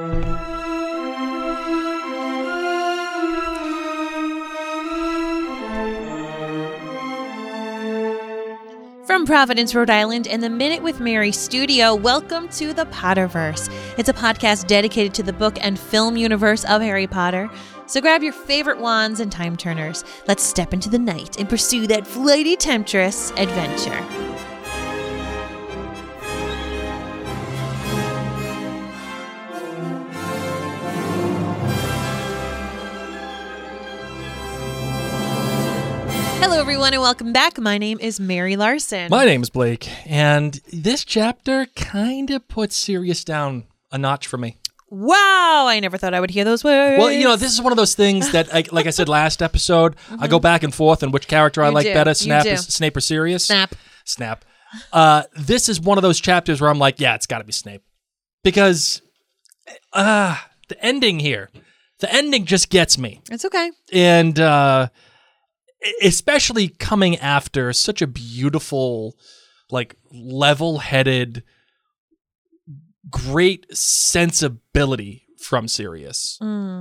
From Providence, Rhode Island, and the Minute with Mary studio, welcome to the Potterverse. It's a podcast dedicated to the book and film universe of Harry Potter. So grab your favorite wands and time turners. Let's step into the night and pursue that flighty temptress adventure. Hello, everyone, and welcome back. My name is Mary Larson. My name's Blake, and this chapter kind of puts Sirius down a notch for me. Wow, I never thought I would hear those words. Well, you know, this is one of those things that, like I said last episode, I go back and forth on which character I like better, Snape or Sirius. Snap. This is one of those chapters where I'm like, yeah, it's got to be Snape. Because the ending here, the ending just gets me. It's okay. And especially coming after such a beautiful, like, level-headed, great sensibility from Sirius.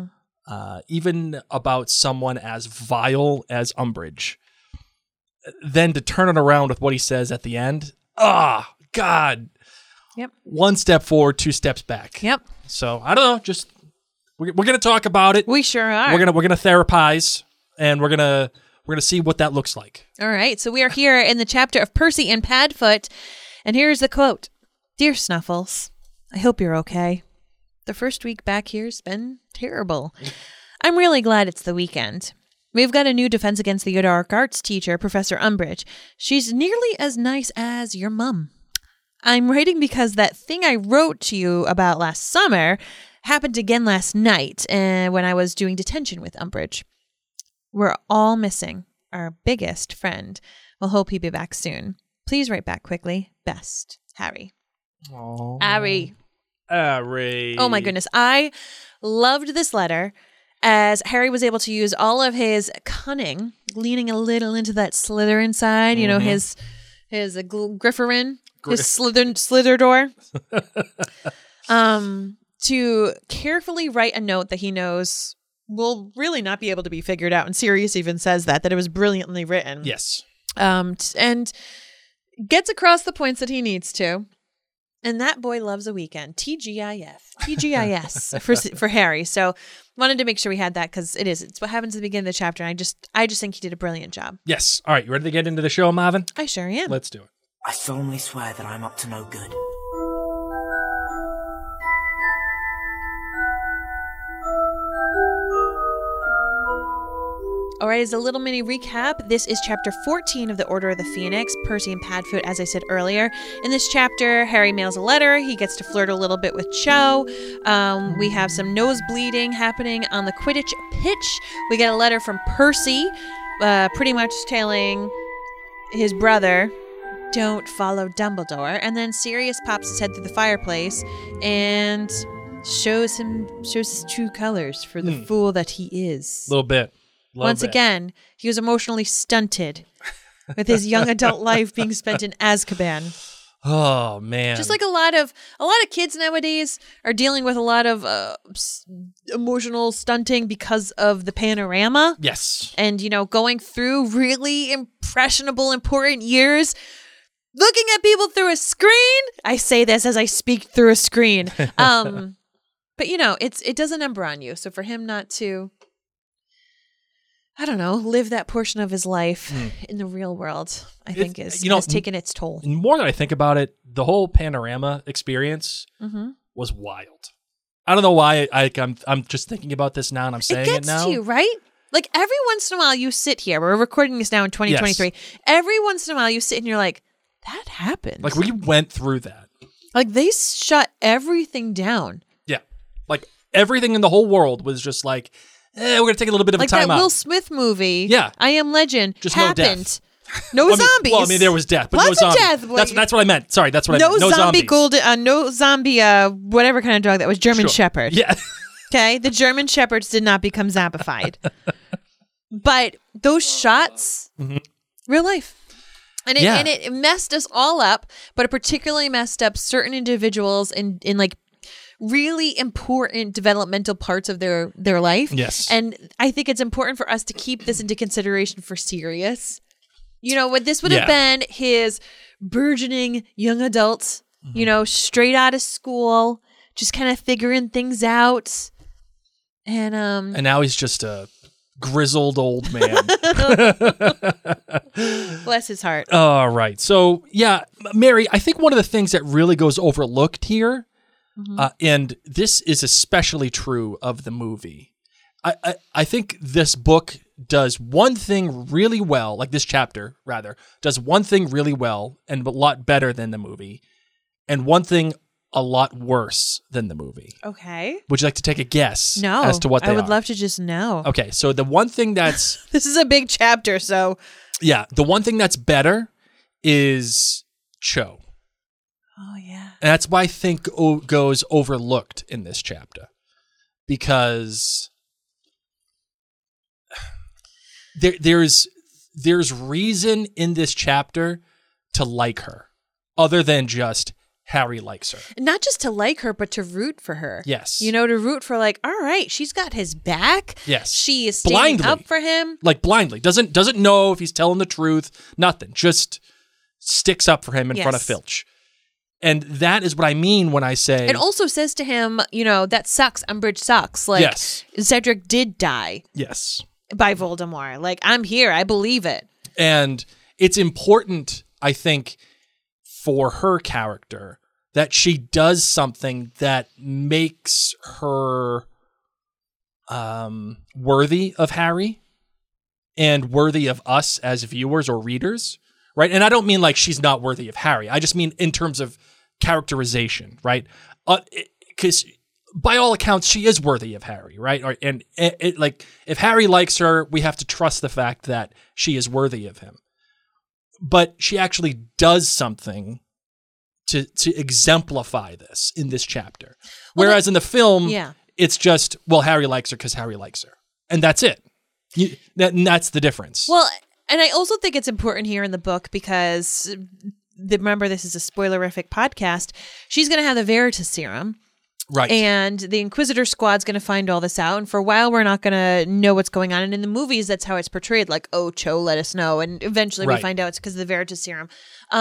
Even about someone as vile as Umbridge. Then to turn it around with what he says at the end. God. Yep. One step forward, two steps back. Yep. So, I don't know, just we're going to talk about it. We sure are. We're going to therapize, and we're going to see what that looks like. All right. So we are here in the chapter of Percy and Padfoot. And here's the quote. Dear Snuffles, I hope you're okay. The first week back here's been terrible. I'm really glad it's the weekend. We've got a new Defense Against the Dark Arts teacher, Professor Umbridge. She's nearly as nice as your mum. I'm writing because that thing I wrote to you about last summer happened again last night when I was doing detention with Umbridge. We're all missing our biggest friend. We'll hope he'll be back soon. Please write back quickly. Best, Harry. Aww. Harry. Harry. Oh my goodness. I loved this letter as Harry was able to use all of his cunning, leaning a little into that Slytherin side, you know, his Grifferin, his Slitherdor, to carefully write a note that he knows will really not be able to be figured out. And Sirius even says that it was brilliantly written. Yes. And gets across the points that he needs to. And that boy loves a weekend. TGIS for Harry. So wanted to make sure we had that because it's what happens at the beginning of the chapter. And I just think he did a brilliant job. Yes. All right. You ready to get into the show, Marvin? I sure am. Let's do it. I solemnly swear that I'm up to no good. All right, as a little mini recap, this is chapter 14 of the Order of the Phoenix, Percy and Padfoot, as I said earlier. In this chapter, Harry mails a letter. He gets to flirt a little bit with Cho. We have some nose bleeding happening on the Quidditch pitch. We get a letter from Percy, pretty much telling his brother, don't follow Dumbledore. And then Sirius pops his head through the fireplace and shows his true colors for the fool that he is. A little bit. Once again, he was emotionally stunted with his young adult life being spent in Azkaban. Oh man! Just like a lot of kids nowadays are dealing with a lot of emotional stunting because of the panorama. Yes, and going through really impressionable, important years, looking at people through a screen. I say this as I speak through a screen. But it does a number on you. So for him not to, I don't know, live that portion of his life in the real world, I think has taken its toll. More than I think about it, the whole panorama experience was wild. I don't know why I'm just thinking about this now and I'm saying it now. It gets to you, right? Like every once in a while you sit here, we're recording this now in 2023. Yes. Every once in a while you sit and you're like, that happened. Like we went through that. Like they shut everything down. Yeah. Like everything in the whole world was just like, we're going to take a little bit of a time out. Like that Will Smith movie, yeah. I Am Legend, just happened. No zombies. Well, I mean, there was death, but Lots no of zombies. death. That's what I meant. Sorry, that's what I meant. No zombie zombies. No zombie, whatever kind of dog that was, German Shepherd. Yeah. Okay, the German Shepherds did not become zombified. But those shots, real life. And it messed us all up, but it particularly messed up certain individuals in like really important developmental parts of their life. Yes. And I think it's important for us to keep this into consideration for Sirius. You know, what this would have been his burgeoning young adult, you know, straight out of school, just kind of figuring things out. And now he's just a grizzled old man. Bless his heart. All right. So, yeah, Mary, I think one of the things that really goes overlooked here, and this is especially true of the movie, I think this book does one thing really well, like this chapter, rather, does one thing really well and a lot better than the movie, and one thing a lot worse than the movie. Okay. Would you like to take a guess No, as to what they are? I would love to just know. Okay, so the one thing that's... This is a big chapter, so... Yeah, the one thing that's better is Cho. Oh, yeah. And that's why I think goes overlooked in this chapter. Because there's reason in this chapter to like her, other than just Harry likes her. Not just to like her, but to root for her. Yes. You know, to root for like, all right, she's got his back. Yes. She is standing blindly up for him. Like blindly. Doesn't know if he's telling the truth. Nothing. Just sticks up for him in front of Filch. And that is what I mean when I say... It also says to him, you know, that sucks. Umbridge sucks. Like, yes. Cedric did die. Yes. By Voldemort. Like, I'm here. I believe it. And it's important, I think, for her character that she does something that makes her worthy of Harry and worthy of us as viewers or readers, right? And I don't mean like she's not worthy of Harry. I just mean in terms of characterization, right? Because by all accounts, she is worthy of Harry, right? And like if Harry likes her, we have to trust the fact that she is worthy of him. But she actually does something to exemplify this in this chapter. Whereas in the film, it's just, well, Harry likes her because Harry likes her. And that's it. That's the difference. Well, and I also think it's important here in the book because, remember, this is a spoilerific podcast. She's going to have the Veritas serum. Right. And the Inquisitor Squad's going to find all this out. And for a while, we're not going to know what's going on. And in the movies, that's how it's portrayed. Like, oh, Cho, let us know. And eventually we find out it's because of the Veritas serum.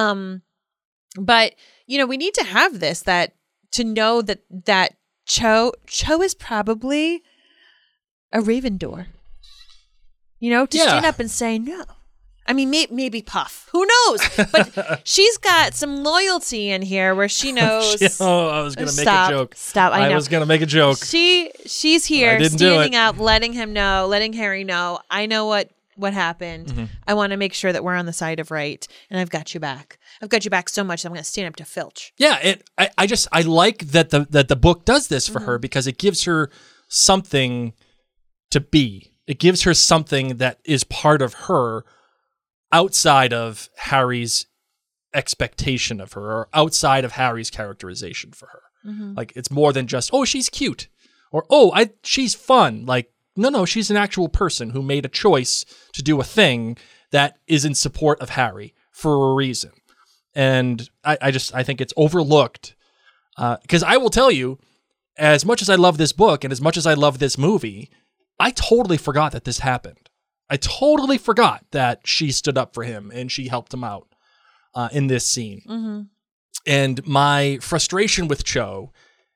But, you know, we need to have this, to know that Cho is probably a Ravendor. You know, to stand up and say no. I mean, maybe Puff. Who knows? But she's got some loyalty in here where she knows. I was going to make a joke. Stop. I know. I was going to make a joke. She's here standing up, letting him know, letting Harry know. I know what happened. Mm-hmm. I want to make sure that we're on the side of right. And I've got you back. I've got you back so much that I'm going to stand up to Filch. Yeah. I like that the book does this for her because it gives her something to be. It gives her something that is part of her outside of Harry's expectation of her or outside of Harry's characterization for her. Mm-hmm. Like, it's more than just, oh, she's cute or, oh, she's fun. Like, no, she's an actual person who made a choice to do a thing that is in support of Harry for a reason. And I think it's overlooked because I will tell you, as much as I love this book and as much as I love this movie, I totally forgot that this happened. I totally forgot that she stood up for him and she helped him out in this scene. Mm-hmm. And my frustration with Cho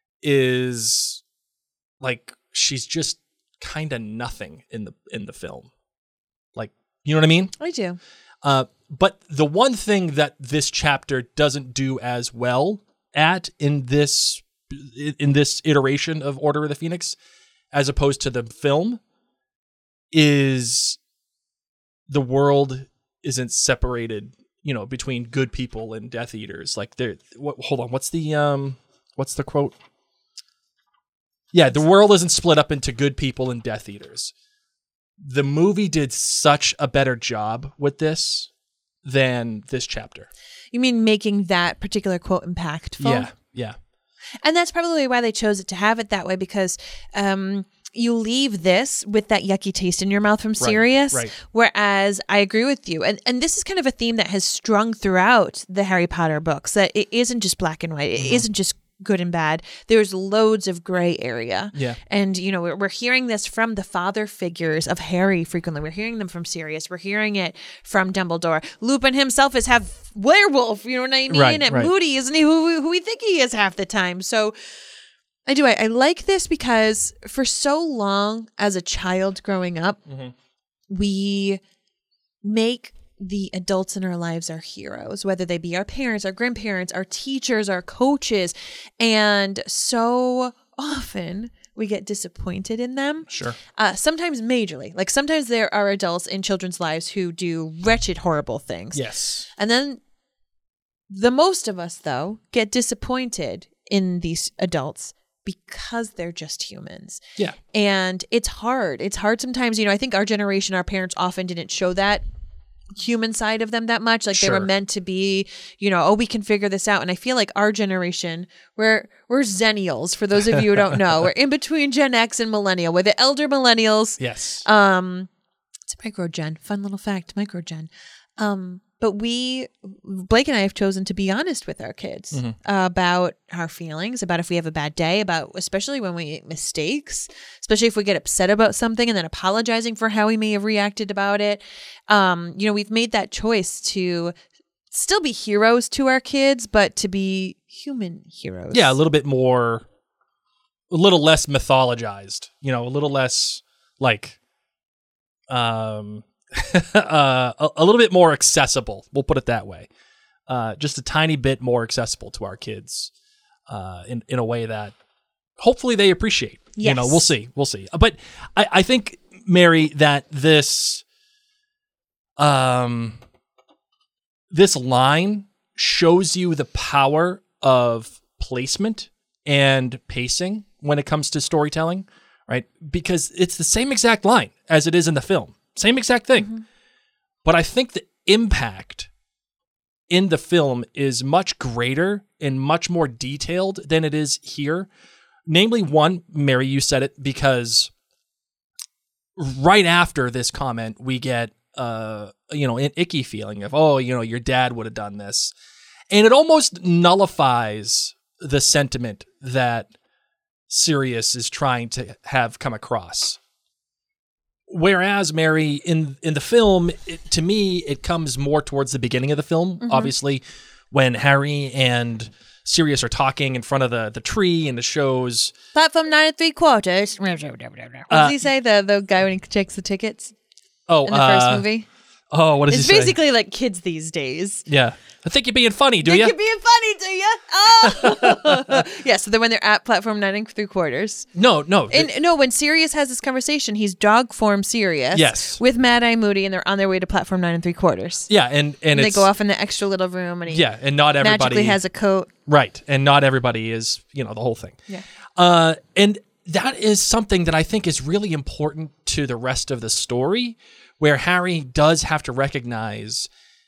is like she's just kind of nothing in the film. Like, you know what I mean? I do. But the one thing that this chapter doesn't do as well at in this iteration of Order of the Phoenix, as opposed to the film, is the world isn't separated, you know, between good people and Death Eaters. Like, hold on, what's the quote? Yeah, the world isn't split up into good people and Death Eaters. The movie did such a better job with this than this chapter. You mean making that particular quote impactful? Yeah. And that's probably why they chose it to have it that way, because you leave this with that yucky taste in your mouth from Sirius. Right. Whereas I agree with you. And this is kind of a theme that has strung throughout the Harry Potter books, that it isn't just black and white. It isn't just good and bad. There's loads of gray area. Yeah. And, we're hearing this from the father figures of Harry frequently. We're hearing them from Sirius. We're hearing it from Dumbledore. Lupin himself is half werewolf, you know what I mean? Right, and right. Moody, isn't he who we think he is half the time? So I like this because for so long as a child growing up, we make the adults in our lives our heroes, whether they be our parents, our grandparents, our teachers, our coaches. And so often we get disappointed in them. Sure. Sometimes majorly. Like sometimes there are adults in children's lives who do wretched, horrible things. Yes. And then the most of us, though, get disappointed in these adults because they're just humans. Yeah. And it's hard. It's hard sometimes. I think our generation, our parents often didn't show that human side of them that much. Like they were meant to be, we can figure this out. And I feel like our generation, we're Zennials, for those of you who don't know. We're in between Gen X and Millennial. We're the elder millennials. Yes. It's a microgen. Fun little fact, microgen. But Blake and I have chosen to be honest with our kids about our feelings, about if we have a bad day, about especially when we make mistakes, especially if we get upset about something and then apologizing for how we may have reacted about it. We've made that choice to still be heroes to our kids, but to be human heroes. Yeah, a little less mythologized, a little less like, a little bit more accessible. We'll put it that way. Just a tiny bit more accessible to our kids, in a way that hopefully they appreciate. Yes. We'll see. But I think, Mary, that this line shows you the power of placement and pacing when it comes to storytelling, right? Because it's the same exact line as it is in the film. Same exact thing. But I think the impact in the film is much greater and much more detailed than it is here. Namely, one, Mary, you said it, because right after this comment, we get, an icky feeling of, your dad would have done this. And it almost nullifies the sentiment that Sirius is trying to have come across. Whereas, Mary, in the film, to me, it comes more towards the beginning of the film. Obviously, when Harry and Sirius are talking in front of the tree and the shows. Platform 9 3/4. What does he say? The guy when he checks the tickets? Oh, in the first movie. Oh, what does he say? It's basically like kids these days. Yeah. I think you're being funny, do you? Think you're being funny, do you? Oh! Yeah, so then when they're at platform 9 3/4. No. When Sirius has this conversation, he's dog form Sirius. Yes. With Mad Eye Moody, and they're on their way to platform 9 3/4. Yeah, and they go off in the extra little room, and and not everybody magically has a coat. Right, and not everybody is, the whole thing. Yeah. And that is something that I think is really important to the rest of the story, where Harry does have to recognize,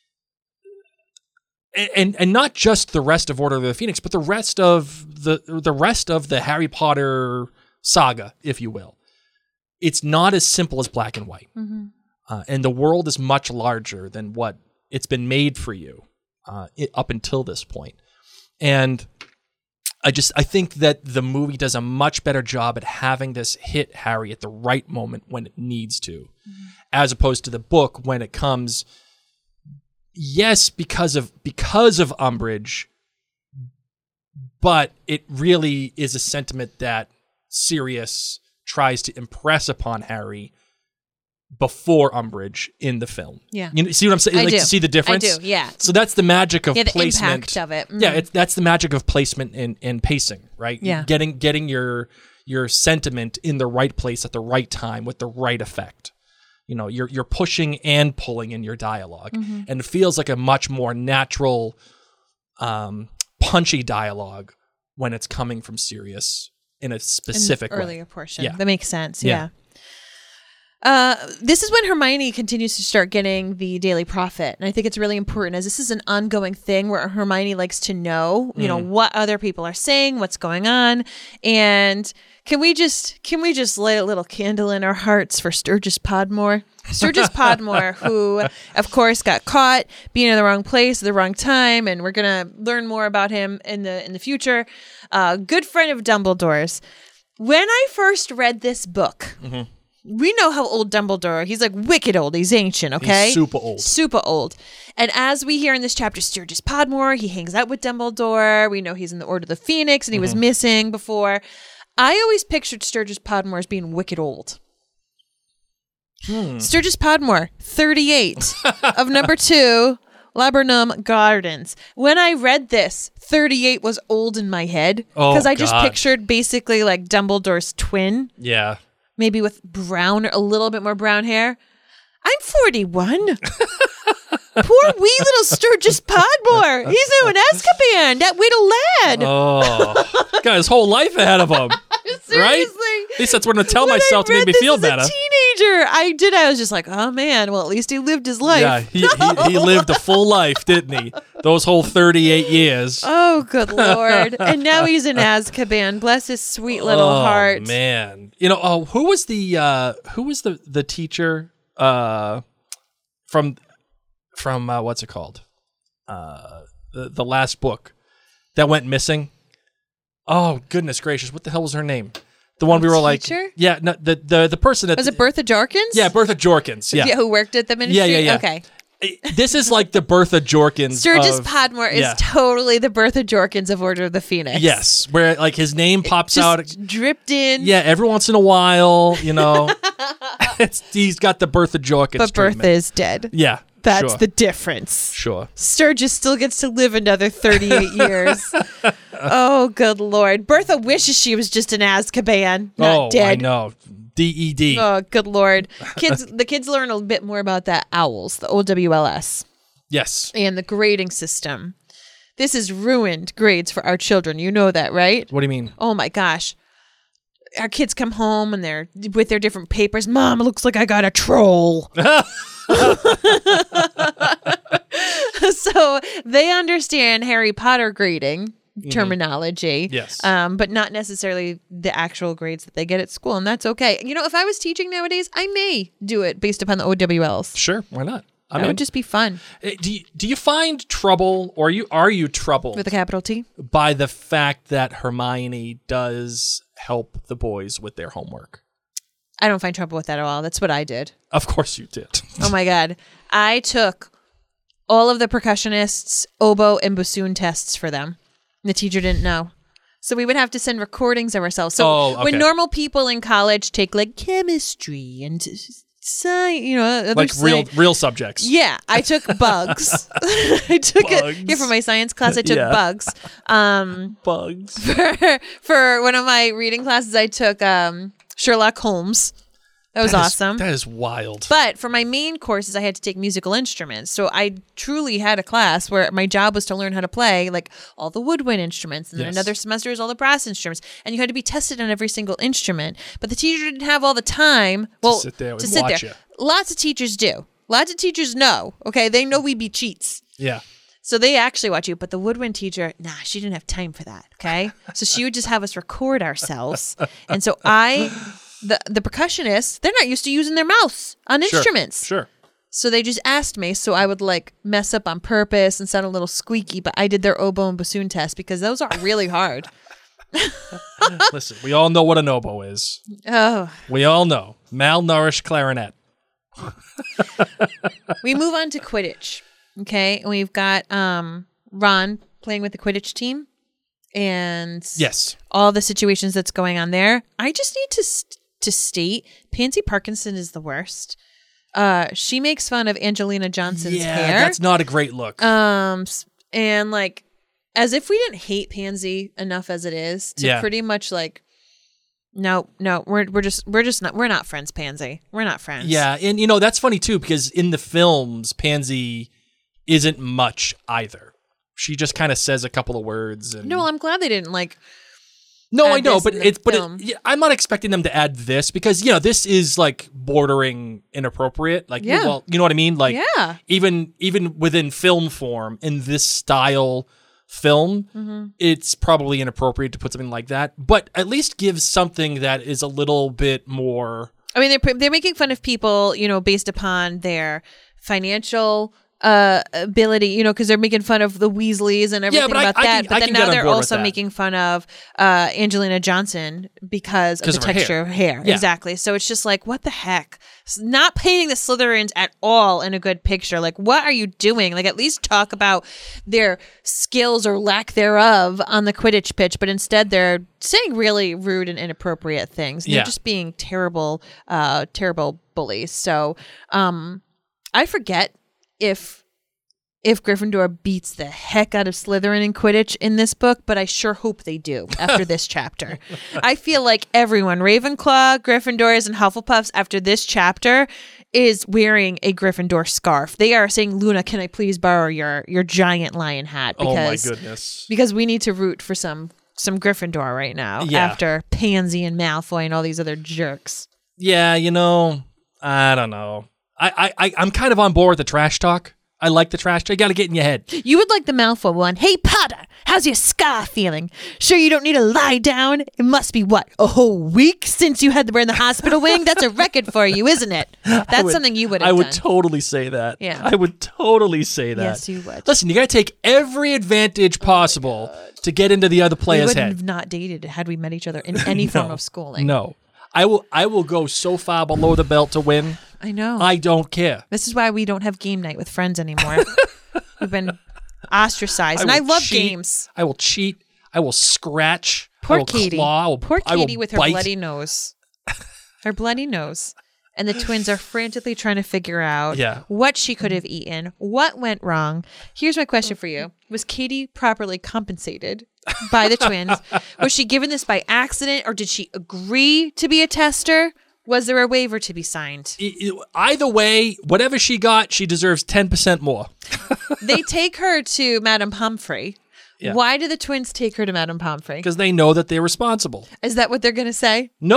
and not just the rest of Order of the Phoenix, but the rest of the Harry Potter saga, if you will. It's not as simple as black and white, and the world is much larger than what it's been made for you up until this point. And I think that the movie does a much better job at having this hit Harry at the right moment when it needs to, as opposed to the book when it comes, yes, because of Umbridge, but it really is a sentiment that Sirius tries to impress upon Harry before Umbridge in the film. Yeah. You see what I'm saying? I do. See the difference? I do, yeah. So that's the magic of the placement. Impact of it. Yeah, that's the magic of placement and pacing, right? Yeah. Getting your sentiment in the right place at the right time with the right effect. You're pushing and pulling in your dialogue. And it feels like a much more natural, punchy dialogue when it's coming from Sirius in a specific earlier way. portion. Yeah. That makes sense. Yeah. This is when Hermione continues to start getting the Daily Prophet. And I think it's really important as this is an ongoing thing where Hermione likes to know, you know, what other people are saying, what's going on. And can we just light a little candle in our hearts for Sturgis Podmore? Sturgis Podmore, who, of course, got caught being in the wrong place at the wrong time. And we're going to learn more about him in the future. Good friend of Dumbledore's. When I first read this book... We know how old Dumbledore, he's like wicked old. He's ancient, okay? He's super old. Super old. And as we hear in this chapter, Sturgis Podmore, he hangs out with Dumbledore. We know he's in the Order of the Phoenix and he was missing before. I always pictured Sturgis Podmore as being wicked old. Sturgis Podmore, 38, of number 2, Laburnum Gardens. When I read this, 38 was old in my head. Because I just pictured basically like Dumbledore's twin. Yeah. Maybe with a little bit more brown hair. I'm 41. Poor wee little Sturgis Podmore. He's now in Azkaban, that little lad. Oh, got his whole life ahead of him. Seriously. Right? At least that's what I'm going to tell myself to make me feel better. As a teenager, I was just like, oh man, well at least he lived his life. Yeah, he lived a full life, didn't he? Those whole 38 years. Oh, good Lord. And now he's in Azkaban. Bless his sweet little heart. Oh, man. You know, who was the teacher from what's it called? The last book that went missing. Oh, goodness gracious. What the hell was her name? The one we were teacher? like, yeah, no, the person that was it Bertha Jorkins? Yeah, Bertha Jorkins. Yeah, who worked at the ministry. Yeah. Okay. This is like the Bertha Jorkins. Sturgis Podmore is totally the Bertha Jorkins of Order of the Phoenix. Yes, where like his name pops out, dripped in. Yeah, every once in a while, you know, he's got the Bertha Jorkins. But treatment. Bertha is dead. Yeah, that's the difference. Sure. Sturgis still gets to live another 38 years. Oh, good Lord. Bertha wishes she was just in Azkaban, not dead. I know. DED. Oh, good Lord. The kids learn a bit more about that OWLS, the OWLS. Yes. And the grading system. This has ruined grades for our children. You know that, right? What do you mean? Oh, my gosh. Our kids come home and they're with their different papers. Mom, it looks like I got a troll. So they understand Harry Potter grading terminology. Yes. But not necessarily the actual grades that they get at school. And that's okay. You know, if I was teaching nowadays, I may do it based upon the OWLs. Sure. Why not? That would just be fun. Do you find trouble, or are you troubled with a capital T by the fact that Hermione does help the boys with their homework? I don't find trouble with that at all. That's what I did. Of course you did. Oh my God. I took all of the percussionists' oboe and bassoon tests for them. The teacher didn't know. So we would have to send recordings of ourselves. So when normal people in college take like chemistry and science, you know, like real subjects. Yeah, I took bugs. I took it for my science class. I took bugs. Bugs. For one of my reading classes, I took Sherlock Holmes. That was awesome. That is wild. But for my main courses, I had to take musical instruments. So I truly had a class where my job was to learn how to play like all the woodwind instruments. And then another semester is all the brass instruments. And you had to be tested on every single instrument. But the teacher didn't have all the time. Well, to sit there and watch you. Lots of teachers do. Lots of teachers know. Okay, they know we be cheats. Yeah. So they actually watch you. But the woodwind teacher, she didn't have time for that. Okay. So she would just have us record ourselves. And so the percussionists, they're not used to using their mouths on instruments. Sure. So they just asked me, so I would like mess up on purpose and sound a little squeaky, but I did their oboe and bassoon test because those are really hard. Listen, we all know what an oboe is. Oh. We all know. Malnourished clarinet. We move on to Quidditch. Okay. And we've got Ron playing with the Quidditch team and all the situations that's going on there. I just need to state Pansy Parkinson is the worst. She makes fun of Angelina Johnson's hair. Yeah, that's not a great look. And like, as if we didn't hate Pansy enough as it is to pretty much like, no, we're not friends, Pansy. We're not friends. Yeah, and you know that's funny too because in the films, Pansy isn't much either. She just kind of says a couple of words. And no, I'm glad they didn't like. No, I know, but I'm not expecting them to add this because this is like bordering inappropriate. Like, well, you know what I mean? Like, even within film form in this style film, it's probably inappropriate to put something like that. But at least give something that is a little bit more. I mean, they're making fun of people, based upon their financial ability, because they're making fun of the Weasleys and everything about that. But then now they're also making fun of Angelina Johnson because of the texture of her hair. Yeah. Exactly. So it's just like, what the heck? Not painting the Slytherins at all in a good picture. Like, what are you doing? Like, at least talk about their skills or lack thereof on the Quidditch pitch. But instead, they're saying really rude and inappropriate things. They're just being terrible, terrible bullies. So I forget if Gryffindor beats the heck out of Slytherin in Quidditch in this book, but I sure hope they do after this chapter. I feel like everyone, Ravenclaw, Gryffindors, and Hufflepuffs, after this chapter, is wearing a Gryffindor scarf. They are saying, Luna, can I please borrow your giant lion hat? Because, oh my goodness. Because we need to root for some Gryffindor right now after Pansy and Malfoy and all these other jerks. Yeah, I don't know. I'm kind of on board with the trash talk. I like the trash talk. You got to get in your head. You would like the Malfoy one. Hey, Potter, how's your scar feeling? Sure you don't need to lie down? It must be, what, a whole week since you had to wear the hospital wing? That's a record for you, isn't it? That's something you would have done. I would totally say that. Yeah. I would totally say that. Yes, you would. Listen, you got to take every advantage possible to get into the other player's head. We would have not dated had we met each other in any form of schooling. No. I will go so far below the belt to win. I know. I don't care. This is why we don't have game night with friends anymore. We've been ostracized. And I love games. I will cheat. I will scratch. Poor I will Katie. Claw. Poor Katie with her bloody nose. Her bloody nose. And the twins are frantically trying to figure out what she could have eaten, what went wrong. Here's my question for you. Was Katie properly compensated by the twins? Was she given this by accident, or did she agree to be a tester? Was there a waiver to be signed? Either way, whatever she got, she deserves 10% more. They take her to Madame Pomfrey. Yeah. Why do the twins take her to Madame Pomfrey? Because they know that they're responsible. Is that what they're going to say? No.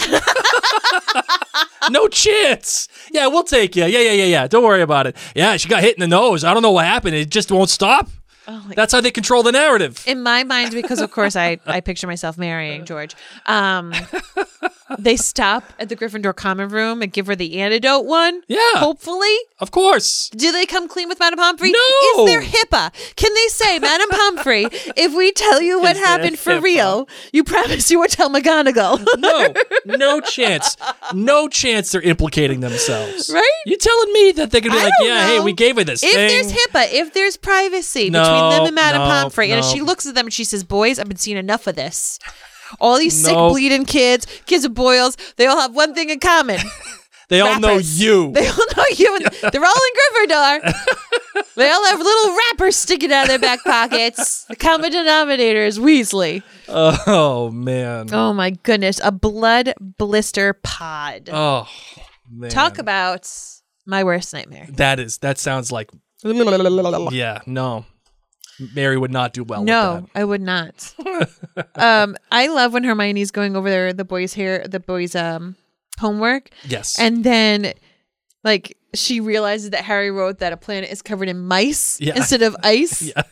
No chance. Yeah, we'll take you. Yeah. Don't worry about it. Yeah, she got hit in the nose. I don't know what happened. It just won't stop. Oh, that's how they control the narrative. In my mind, because of course I picture myself marrying George. They stop at the Gryffindor common room and give her the antidote one. Yeah. Hopefully. Of course. Do they come clean with Madame Pomfrey? No. Is there HIPAA? Can they say, Madame Pomfrey, if we tell you what happened for real, you promise you would tell McGonagall? No chance. No chance they're implicating themselves. Right? You telling me that they're going to be like, yeah, hey, we gave her this thing. If there's HIPAA, if there's privacy between them and Madame Pomfrey, and she looks at them and she says, boys, I've been seeing enough of this. All these sick, bleeding kids with boils, they all have one thing in common. They all know you. They all know you. And they're all in Gryffindor. They all have little wrappers sticking out of their back pockets. The common denominator is Weasley. Oh, man. Oh, my goodness. A blood blister pod. Oh, man. Talk about my worst nightmare. That sounds like... Yeah, no. Mary would not do well with that. No, I would not. I love when Hermione's going over the boys' homework. Yes. And then, she realizes that Harry wrote that a planet is covered in mice instead of ice. Yeah.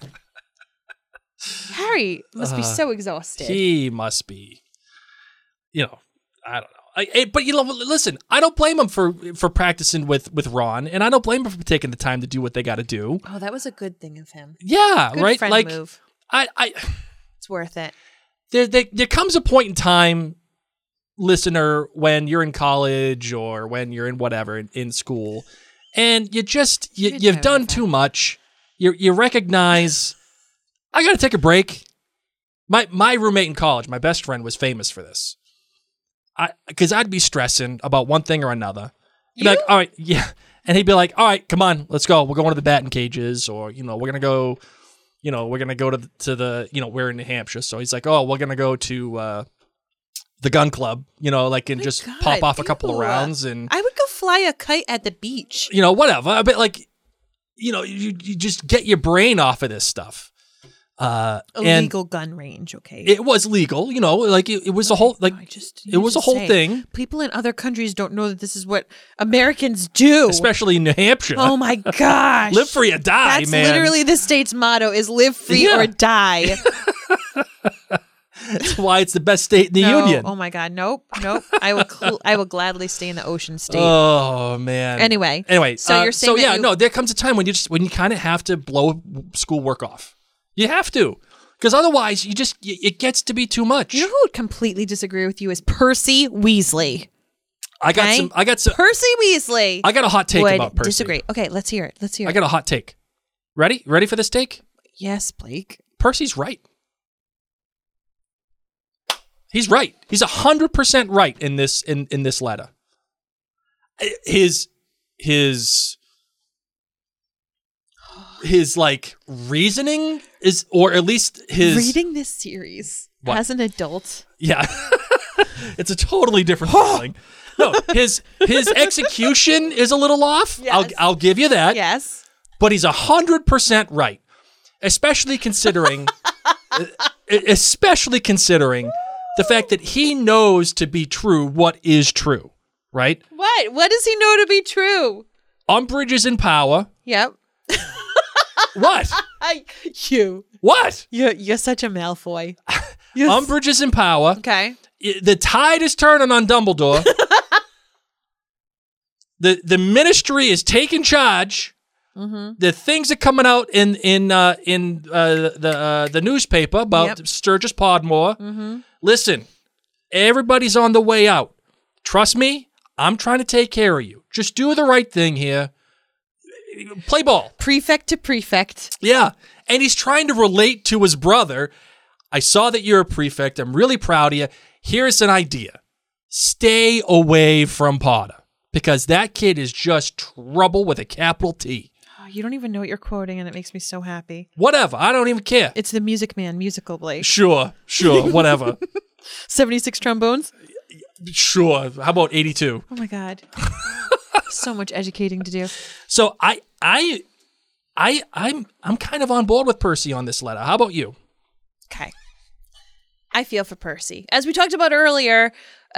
Harry must be so exhausted. He must be. I don't know. But listen, I don't blame him for practicing with Ron, and I don't blame him for taking the time to do what they got to do. Oh, that was a good thing of him. Yeah, good right. Friend move. It's worth it. There comes a point in time, listener, when you're in college or when you're in whatever in school, and you've done too much. You recognize I got to take a break. My roommate in college, my best friend, was famous for this. Because I'd be stressing about one thing or another. He'd be like, all right, yeah. And he'd be like, all right, come on, let's go. We're going to the batting cages, or, we're going to go, we're going to go to the, we're in New Hampshire. So he's like, oh, we're going to go to the gun club, and just pop off a couple of rounds. And I would go fly a kite at the beach. Whatever. But you just get your brain off of this stuff. Illegal gun range, okay. It was legal, you know, like it was a whole like it was a whole thing. People in other countries don't know that this is what Americans do, especially in New Hampshire. Oh my gosh, live free or die. That's man. Literally the state's motto is live free or die. That's why it's the best state in the union. Oh my God, nope. I will gladly stay in the ocean state. Oh man. Anyway, so you're saying there comes a time when you kind of have to blow schoolwork off. You have to, because otherwise it gets to be too much. You know who would completely disagree with you is Percy Weasley. I got some. Percy Weasley. I got a hot take about Percy. Disagree. Okay, let's hear it. I got a hot take. Ready for this take? Yes, Blake. Percy's right. He's right. He's 100% right in this letter. His like reasoning is, or at least his reading this series as an adult. Yeah, it's a totally different feeling. No, his execution is a little off. Yes. I'll give you that. Yes, but he's 100% right, especially considering the fact that he knows to be true what is true, right? What does he know to be true? Umbridge is in power. Yep. What? What? You're such a Malfoy. Umbridge is in power. Okay. The tide is turning on Dumbledore. The Ministry is taking charge. Mm-hmm. The things are coming out in the newspaper about Sturgis Podmore. Mm-hmm. Listen, everybody's on the way out. Trust me, I'm trying to take care of you. Just do the right thing here. Play ball. Prefect to prefect. Yeah. And he's trying to relate to his brother. I saw that you're a prefect. I'm really proud of you. Here's an idea. Stay away from Potter, because that kid is just trouble with a capital T. You don't even know what you're quoting, and it makes me so happy. Whatever. I don't even care. It's the Music Man musical, Blake. Sure. Whatever. 76 trombones? Sure. How about 82? Oh, my God. So much educating to do. So I'm kind of on board with Percy on this letter. How about you? Okay. I feel for Percy. As we talked about earlier,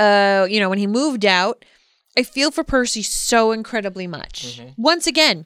when he moved out, I feel for Percy so incredibly much. Mm-hmm. Once again,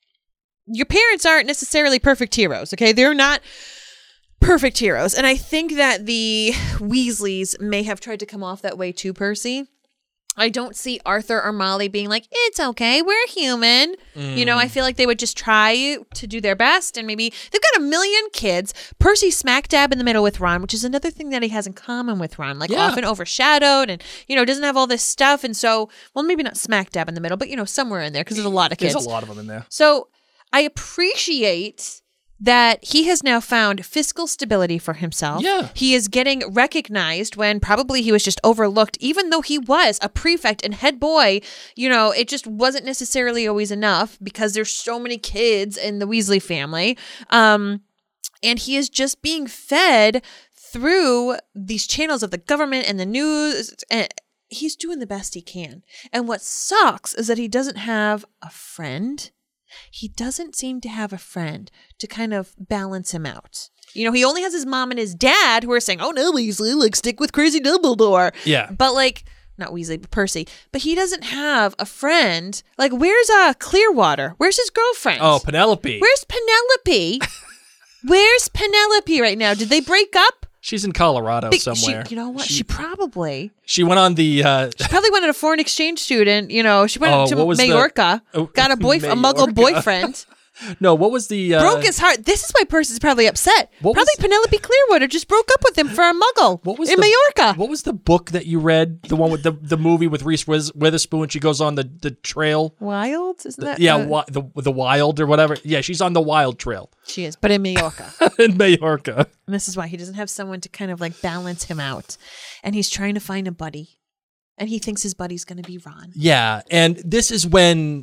your parents aren't necessarily perfect heroes, okay? They're not perfect heroes. And I think that the Weasleys may have tried to come off that way to Percy. I don't see Arthur or Molly being like, it's okay, we're human. I feel like they would just try to do their best, and maybe they've got a million kids. Percy's smack dab in the middle with Ron, which is another thing that he has in common with Ron, often overshadowed and, doesn't have all this stuff. And so, well, maybe not smack dab in the middle, but, somewhere in there, because there's a lot of kids. There's a lot of them in there. So I appreciate that he has now found fiscal stability for himself. Yeah. He is getting recognized when probably he was just overlooked, even though he was a prefect and head boy. It just wasn't necessarily always enough because there's so many kids in the Weasley family. And he is just being fed through these channels of the government and the news. And he's doing the best he can. And what sucks is that he doesn't have a friend. He doesn't seem to have a friend to kind of balance him out. He only has his mom and his dad who are saying, oh, no, Weasley, stick with crazy Dumbledore. Yeah. But not Weasley, but Percy. But he doesn't have a friend. Where's Clearwater? Where's his girlfriend? Oh, Penelope. Where's Penelope? Where's Penelope right now? Did they break up? She's in Colorado somewhere. You know what? She probably. She went on the. She probably went on a foreign exchange student. She went to Mallorca. Got a Muggle boyfriend. No, what was the... broke his heart. This is why Percy's probably upset. Penelope Clearwater just broke up with him for a Muggle Mallorca. What was the book that you read? The one with the movie with Reese Witherspoon. She goes on the trail. Wild? Isn't that... Yeah, the Wild or whatever. Yeah, she's on the Wild Trail. She is, but in Mallorca. In Mallorca. And this is why he doesn't have someone to kind of balance him out. And he's trying to find a buddy. And he thinks his buddy's going to be Ron. Yeah, and this is when...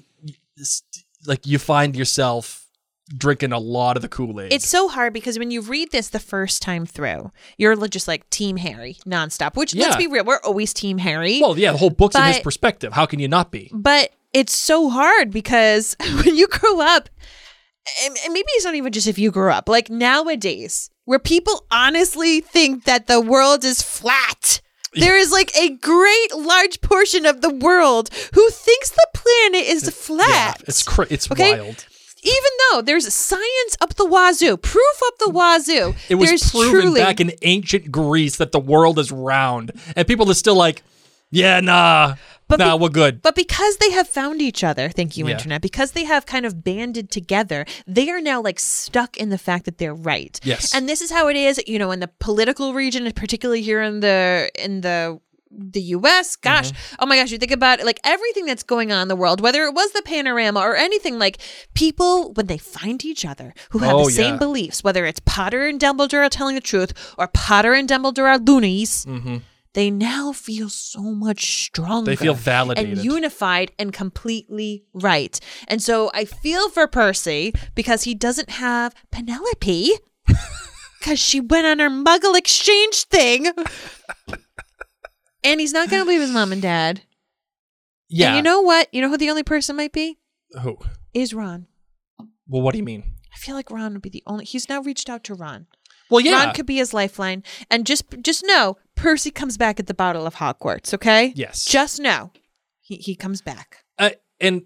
you find yourself drinking a lot of the Kool-Aid. It's so hard because when you read this the first time through, you're just Team Harry nonstop, which let's be real, we're always Team Harry. Well, yeah, the whole book's in his perspective. How can you not be? But it's so hard because when you grow up and maybe it's not even just if you grew up, like nowadays, where people honestly think that the world is flat. There is like a great large portion of the world who thinks the planet is flat. Yeah, it's wild. Even though there's science up the wazoo, proof up the wazoo. It was proven back in ancient Greece that the world is round. And people are still like, yeah, nah, we're good. But because they have found each other, thank you, Internet, because they have kind of banded together, they are now like stuck in the fact that they're right. Yes. And this is how it is, in the political region, particularly here in the U.S., gosh, oh my gosh, you think about it, like everything that's going on in the world, whether it was the panorama or anything, like people, when they find each other who have the same beliefs, whether it's Potter and Dumbledore are telling the truth or Potter and Dumbledore are loonies, they now feel so much stronger. They feel validated. And unified and completely right. And so I feel for Percy because he doesn't have Penelope because she went on her Muggle exchange thing. And he's not going to leave his mom and dad. Yeah. And you know what? You know who the only person might be? Who? Is Ron. Well, what do you mean? I feel like Ron would be the only... He's now reached out to Ron. Well, yeah. Ron could be his lifeline. And just know, Percy comes back at the Battle of Hogwarts, okay? Yes. Just know. He comes back. And,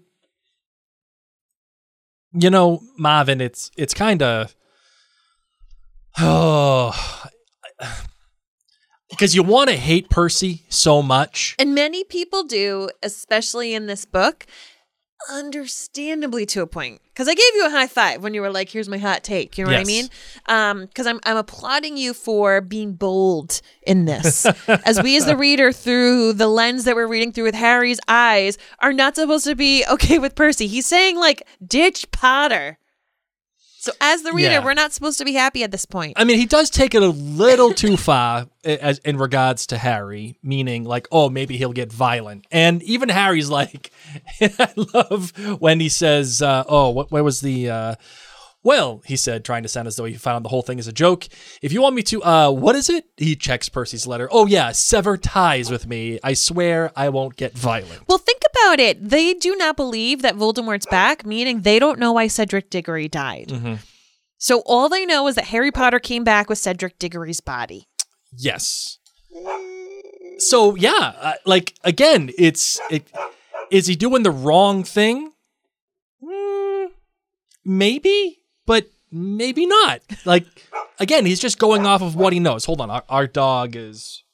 Marvin, it's kind of... Oh... Because you want to hate Percy so much. And many people do, especially in this book, understandably to a point. Because I gave you a high five when you were like, here's my hot take. You know what I mean? Because I'm applauding you for being bold in this. As we as the reader, through the lens that we're reading through with Harry's eyes, are not supposed to be okay with Percy. He's saying like, ditch Potter. So as the reader, we're not supposed to be happy at this point. I mean, he does take it a little too far in regards to Harry, meaning like, oh, maybe he'll get violent. And even Harry's like, I love when he says, where was the... Well, he said, trying to sound as though he found the whole thing as a joke. If you want me to, what is it? He checks Percy's letter. Oh, yeah, sever ties with me. I swear I won't get violent. Well, think about it. They do not believe that Voldemort's back, meaning they don't know why Cedric Diggory died. So all they know is that Harry Potter came back with Cedric Diggory's body. Yes. So, yeah, again, is he doing the wrong thing? Maybe. But maybe not. Like, again, he's just going off of what he knows. Hold on, our dog is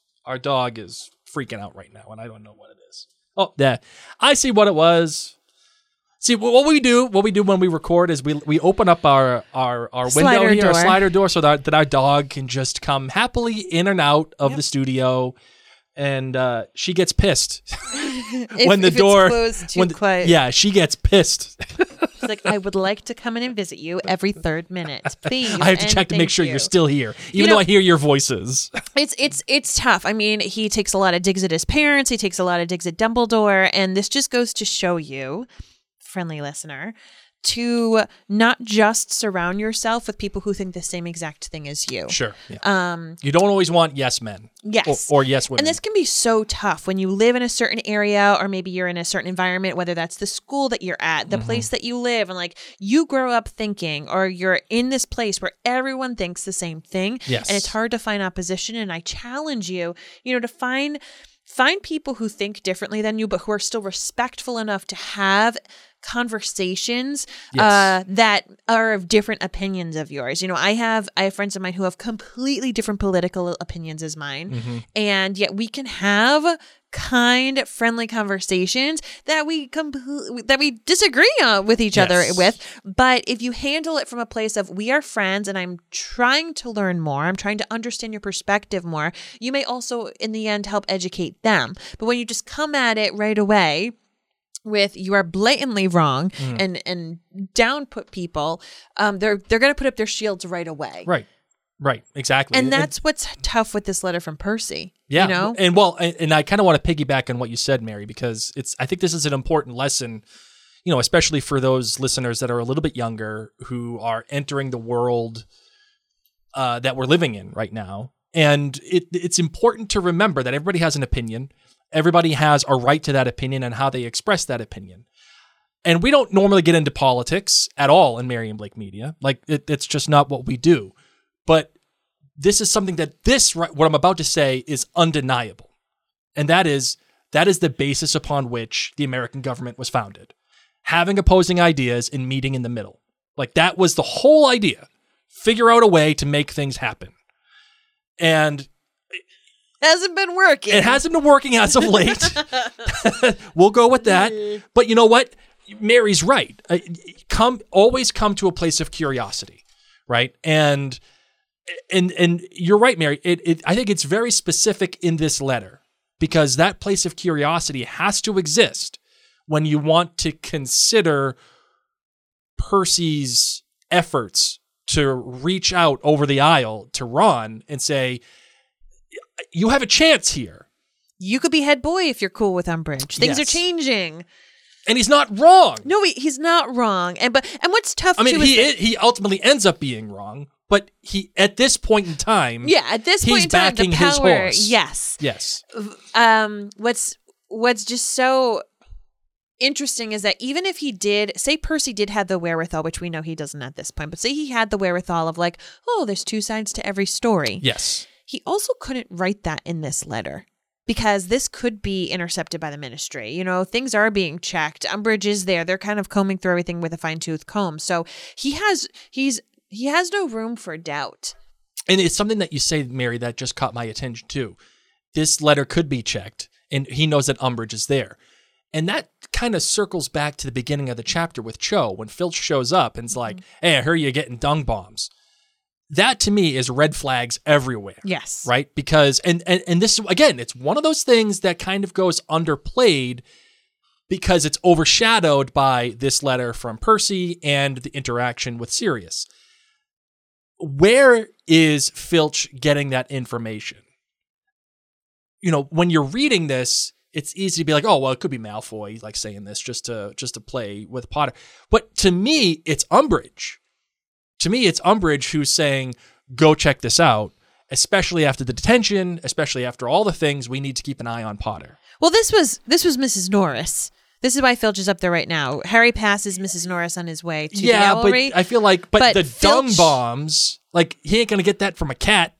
freaking out right now, and I don't know what it is. Oh, yeah, I see what it was. See, what we do when we record is we open up our window here, our slider door, so that our dog can just come happily in and out of the studio, and she gets pissed when the door it's closed too quiet. Yeah, she gets pissed. She's like, I would like to come in and visit you every 3rd minute, please. I have to check to make sure you're still here, even though I hear your voices. It's tough. I mean, he takes a lot of digs at his parents. He takes a lot of digs at Dumbledore, and this just goes to show you, friendly listener, to not just surround yourself with people who think the same exact thing as you. Sure. Yeah. You don't always want yes men. Yes. Or yes women. And this can be so tough when you live in a certain area, or maybe you're in a certain environment, whether that's the school that you're at, the place that you live, and like you grow up thinking, or you're in this place where everyone thinks the same thing. Yes. And it's hard to find opposition. And I challenge you, to find people who think differently than you, but who are still respectful enough to have conversations that are of different opinions of yours. I have friends of mine who have completely different political opinions as mine, and yet we can have kind, friendly conversations that we disagree with each other with. But if you handle it from a place of, we are friends and I'm trying to learn more, I'm trying to understand your perspective more, you may also in the end help educate them. But when you just come at it right away with, you are blatantly wrong, and down put people, they're going to put up their shields right away. Right, exactly. And that's what's tough with this letter from Percy. Yeah. And I kind of want to piggyback on what you said, Mary, because I think this is an important lesson, especially for those listeners that are a little bit younger, who are entering the world that we're living in right now. And it's important to remember that everybody has an opinion. Everybody has a right to that opinion and how they express that opinion. And we don't normally get into politics at all in Mary and Blake Media. Like, it's just not what we do. But this is something that what I'm about to say is undeniable. And that is the basis upon which the American government was founded. Having opposing ideas and meeting in the middle. Like, that was the whole idea. Figure out a way to make things happen. And hasn't been working. It hasn't been working as of late. We'll go with that. But you know what? Mary's right. Always come to a place of curiosity, right? And you're right, Mary. I think it's very specific in this letter because that place of curiosity has to exist when you want to consider Percy's efforts to reach out over the aisle to Ron and say, you have a chance here. You could be head boy if you're cool with Umbridge. Things are changing. And he's not wrong. No, he's not wrong. And what's tough too is he ultimately ends up being wrong, but he at this point in time, at this point in time, backing the power, his horse. Yes. What's just so interesting is that even if he did, say Percy did have the wherewithal, which we know he doesn't at this point, but say he had the wherewithal of like, oh, there's two sides to every story. Yes. He also couldn't write that in this letter. Because this could be intercepted by the ministry. You know, things are being checked. Umbridge is there. They're kind of combing through everything with a fine-tooth comb. So he has no room for doubt. And it's something that you say, Mary, that just caught my attention too. This letter could be checked, and he knows that Umbridge is there. And that kind of circles back to the beginning of the chapter with Cho, when Filch shows up and is like, hey, I heard you're getting dung bombs. That to me is red flags everywhere. Yes. Right? Because, and this, again, it's one of those things that kind of goes underplayed because it's overshadowed by this letter from Percy and the interaction with Sirius. Where is Filch getting that information? You know, when you're reading this, it's easy to be like, oh, well, it could be Malfoy, like saying this just to play with Potter. But to me, it's Umbridge. To me, it's Umbridge who's saying, go check this out, especially after the detention, especially after all the things, we need to keep an eye on Potter. Well, this was Mrs. Norris. This is why Filch is up there right now. Harry passes Mrs. Norris on his way to the Owlry. Yeah, but I feel like, but the dung bombs, like, he ain't going to get that from a cat.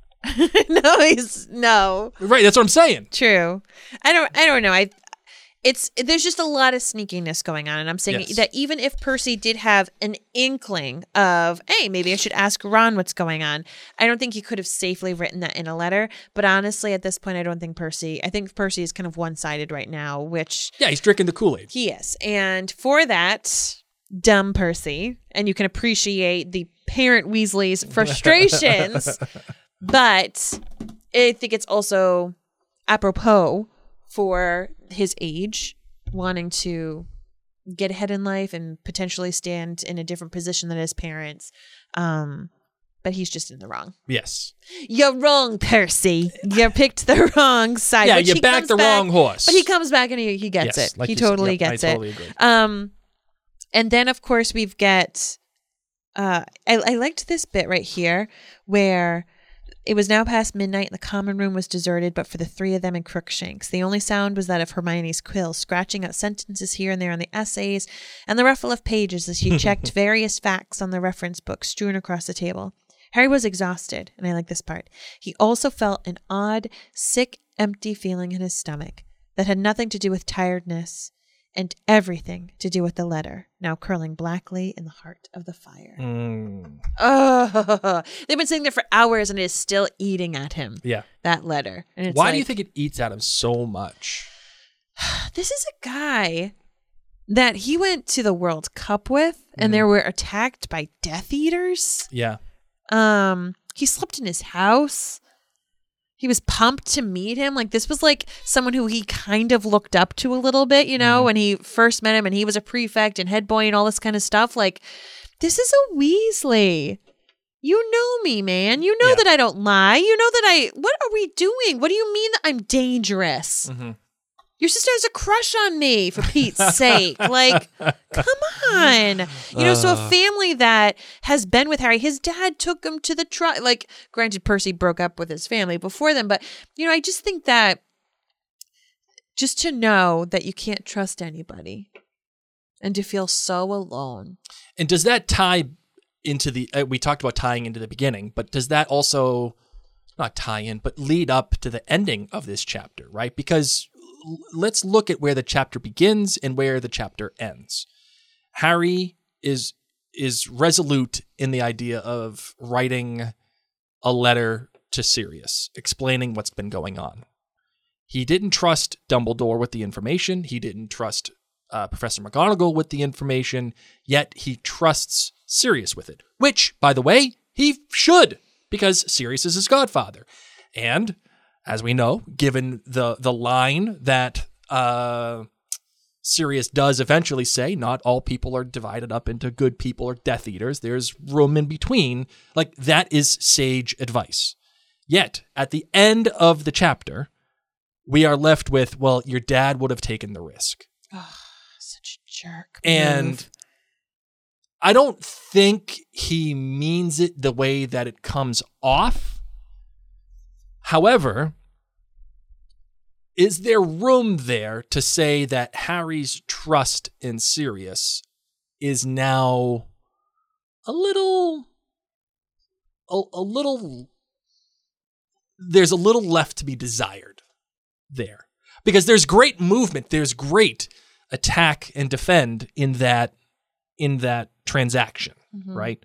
No. Right, that's what I'm saying. True. I don't know. There's just a lot of sneakiness going on, and I'm saying that even if Percy did have an inkling of, hey, maybe I should ask Ron what's going on, I don't think he could have safely written that in a letter. But honestly, at this point, I think Percy is kind of one-sided right now, which... Yeah, he's drinking the Kool-Aid. He is. And for that, dumb Percy, and you can appreciate the parent Weasley's frustrations, but I think it's also apropos for his age, wanting to get ahead in life and potentially stand in a different position than his parents. But he's just in the wrong. Yes. You're wrong, Percy. You picked the wrong side. Yeah, you backed the wrong horse. But he comes back and he gets it. Like he totally gets it. I totally agree. And then, of course, we've got... I liked this bit right here where... It was now past midnight and the common room was deserted but for the three of them and Crookshanks. The only sound was that of Hermione's quill, scratching out sentences here and there on the essays, and the ruffle of pages as she checked various facts on the reference book strewn across the table. Harry was exhausted, and I like this part. He also felt an odd, sick, empty feeling in his stomach that had nothing to do with tiredness and everything to do with the letter, now curling blackly in the heart of the fire. Oh, they've been sitting there for hours and it is still eating at him. Yeah. That letter. And it's Why do you think it eats at him so much? This is a guy that he went to the World Cup with and they were attacked by Death Eaters. Yeah. He slept in his house. He was pumped to meet him. Like, this was like someone who he kind of looked up to a little bit, you know, when he first met him and he was a prefect and head boy and all this kind of stuff. Like, this is a Weasley. You know me, man. You know that I don't lie. You know that what are we doing? What do you mean that I'm dangerous? Mm-hmm. Your sister has a crush on me, for Pete's sake. Like, come on. You know, so a family that has been with Harry, his dad took him to the trial. Like, granted, Percy broke up with his family before them. But, you know, I just think that just to know that you can't trust anybody. And to feel so alone. And does that tie into we talked about tying into the beginning, but does that also not tie in, but lead up to the ending of this chapter, right? Because let's look at where the chapter begins and where the chapter ends. Harry is resolute in the idea of writing a letter to Sirius, explaining what's been going on. He didn't trust Dumbledore with the information. He didn't trust Professor McGonagall with the information, yet he trusts Sirius with it, which, by the way, he should, because Sirius is his godfather. And, as we know, given the line that Sirius does eventually say, not all people are divided up into good people or Death Eaters, there's room in between, like, that is sage advice. Yet, at the end of the chapter, we are left with, well, your dad would have taken the risk. Oh, such a jerk. And I don't think he means it the way that it comes off. However, is there room there to say that Harry's trust in Sirius is now a little, there's a little left to be desired there? Because there's great movement, there's great attack and defend in that transaction, right?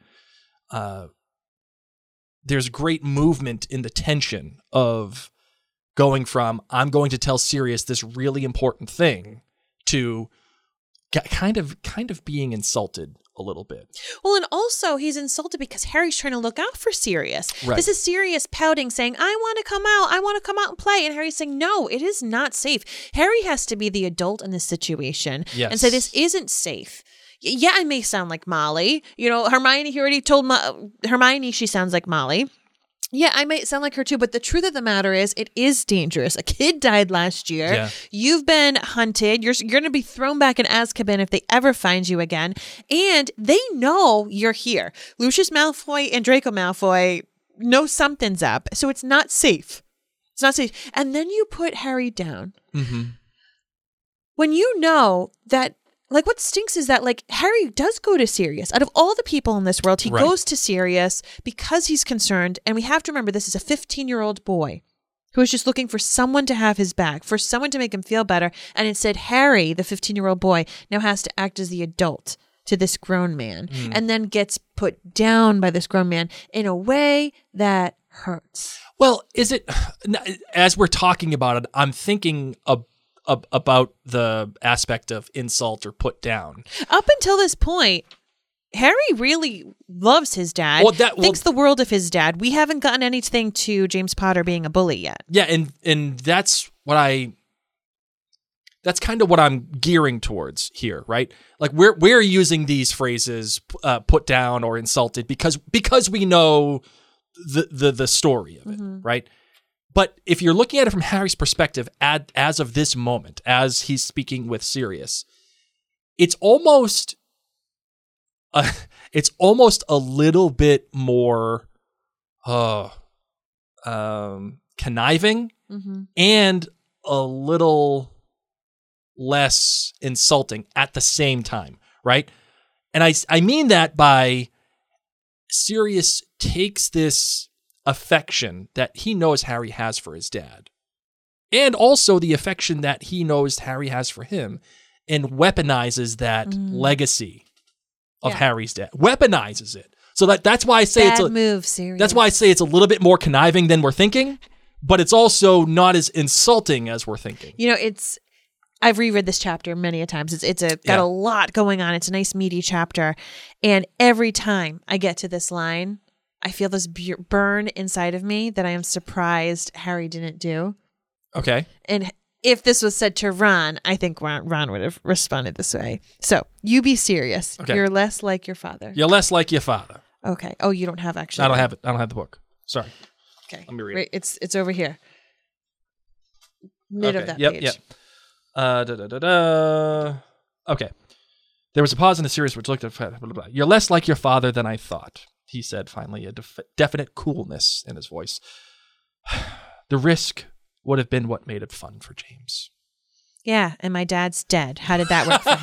There's great movement in the tension of going from, I'm going to tell Sirius this really important thing, to kind of being insulted a little bit. Well, and also he's insulted because Harry's trying to look out for Sirius. Right. This is Sirius pouting, saying, I want to come out and play. And Harry's saying, no, it is not safe. Harry has to be the adult in this situation and say, this isn't safe. Yeah, I may sound like Molly. You know, Hermione, he already told Hermione she sounds like Molly. Yeah, I might sound like her too, but the truth of the matter is it is dangerous. A kid died last year. Yeah. You've been hunted. You're going to be thrown back in Azkaban if they ever find you again. And they know you're here. Lucius Malfoy and Draco Malfoy know something's up, so it's not safe. It's not safe. And then you put Harry down. Mm-hmm. When you know that, like, what stinks is that, like, Harry does go to Sirius. Out of all the people in this world, he goes to Sirius because he's concerned. And we have to remember, this is a 15-year-old boy who is just looking for someone to have his back, for someone to make him feel better. And instead, Harry, the 15-year-old boy, now has to act as the adult to this grown man, and then gets put down by this grown man in a way that hurts. Well, is it, as we're talking about it, I'm thinking about the aspect of insult or put down. Up until this point, Harry really loves his dad, thinks the world of his dad. We haven't gotten anything to James Potter being a bully yet. Yeah, and that's kind of what I'm gearing towards here, right? Like we're using these phrases, put down or insulted, because we know the story of it, right? But if you're looking at it from Harry's perspective, as of this moment, as he's speaking with Sirius, it's almost a little bit more conniving and a little less insulting at the same time, right? And I mean that by Sirius takes this affection that he knows Harry has for his dad, and also the affection that he knows Harry has for him, and weaponizes that legacy of Harry's dad. Weaponizes it. So that's why I say it's a move, Sirius. That's why I say it's a little bit more conniving than we're thinking, but it's also not as insulting as we're thinking. You know, I've reread this chapter many a times. It's got a lot going on. It's a nice meaty chapter, and every time I get to this line, I feel this burn inside of me that I am surprised Harry didn't do. Okay. And if this was said to Ron, I think Ron would have responded this way. So, you be serious. Okay. You're less like your father. You're less like your father. Okay. Oh, you don't have actually. I don't have it. I don't have the book. Sorry. Okay. Let me read it. It's over here. Mid of that page. Yep. Okay. There was a pause in the series which looked at blah, blah, blah. You're less like your father than I thought, he said finally, a definite coolness in his voice. The risk would have been what made it fun for James. Yeah, and my dad's dead. How did that work for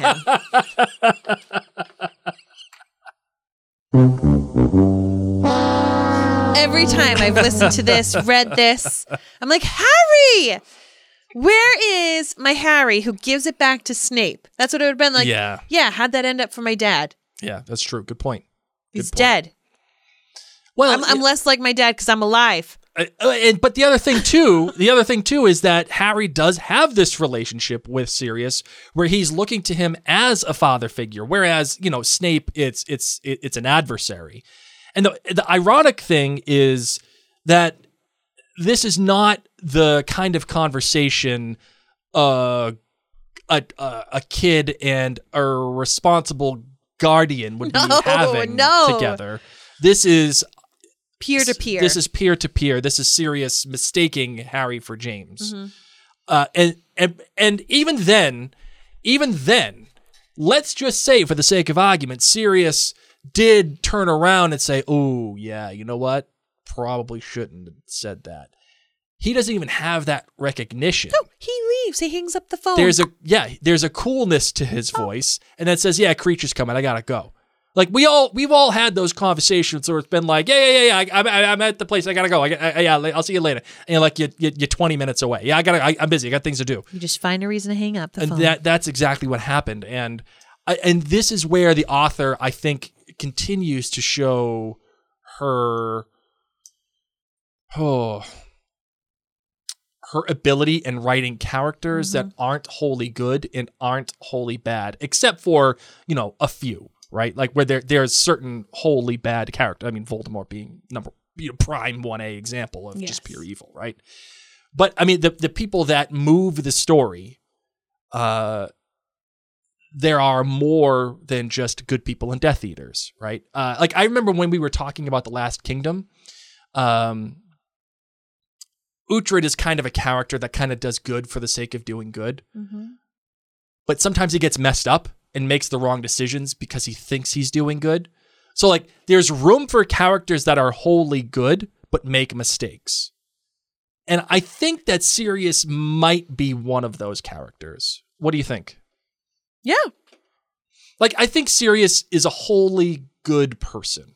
him? Every time I've listened to this, read this, I'm like, Harry! Where is my Harry who gives it back to Snape? That's what it would have been like. Yeah, how'd that end up for my dad? Yeah, that's true. Good point. He's dead. Well, I'm less like my dad because I'm alive. But the other thing too is that Harry does have this relationship with Sirius where he's looking to him as a father figure, whereas Snape it's an adversary. And the ironic thing is that this is not the kind of conversation a kid and a responsible guardian would be having together. This is peer-to-peer. This is peer-to-peer. This is Sirius mistaking Harry for James. And even then, let's just say, for the sake of argument, Sirius did turn around and say, "Oh, yeah, you know what? Probably shouldn't have said that." He doesn't even have that recognition. No, he leaves. He hangs up the phone. There's a coolness to his voice, and then says, "Yeah, creature's coming. I gotta go." Like we've all had those conversations where it's been like, yeah, I'm at the place. I gotta go. I'll see you later. And you're like, you're 20 minutes away. Yeah, I'm busy. I got things to do. You just find a reason to hang up the phone. And that's exactly what happened. And this is where the author, I think, continues to show her ability in writing characters that aren't wholly good and aren't wholly bad, except for a few. Right, like where there's certain wholly bad character. I mean, Voldemort being prime 1A example of just pure evil, right? But I mean, the people that move the story, there are more than just good people and Death Eaters, right? Like I remember when we were talking about The Last Kingdom, Uhtred is kind of a character that kind of does good for the sake of doing good, but sometimes he gets messed up and makes the wrong decisions because he thinks he's doing good. So like there's room for characters that are wholly good but make mistakes. And I think that Sirius might be one of those characters. What do you think? Yeah. Like I think Sirius is a wholly good person.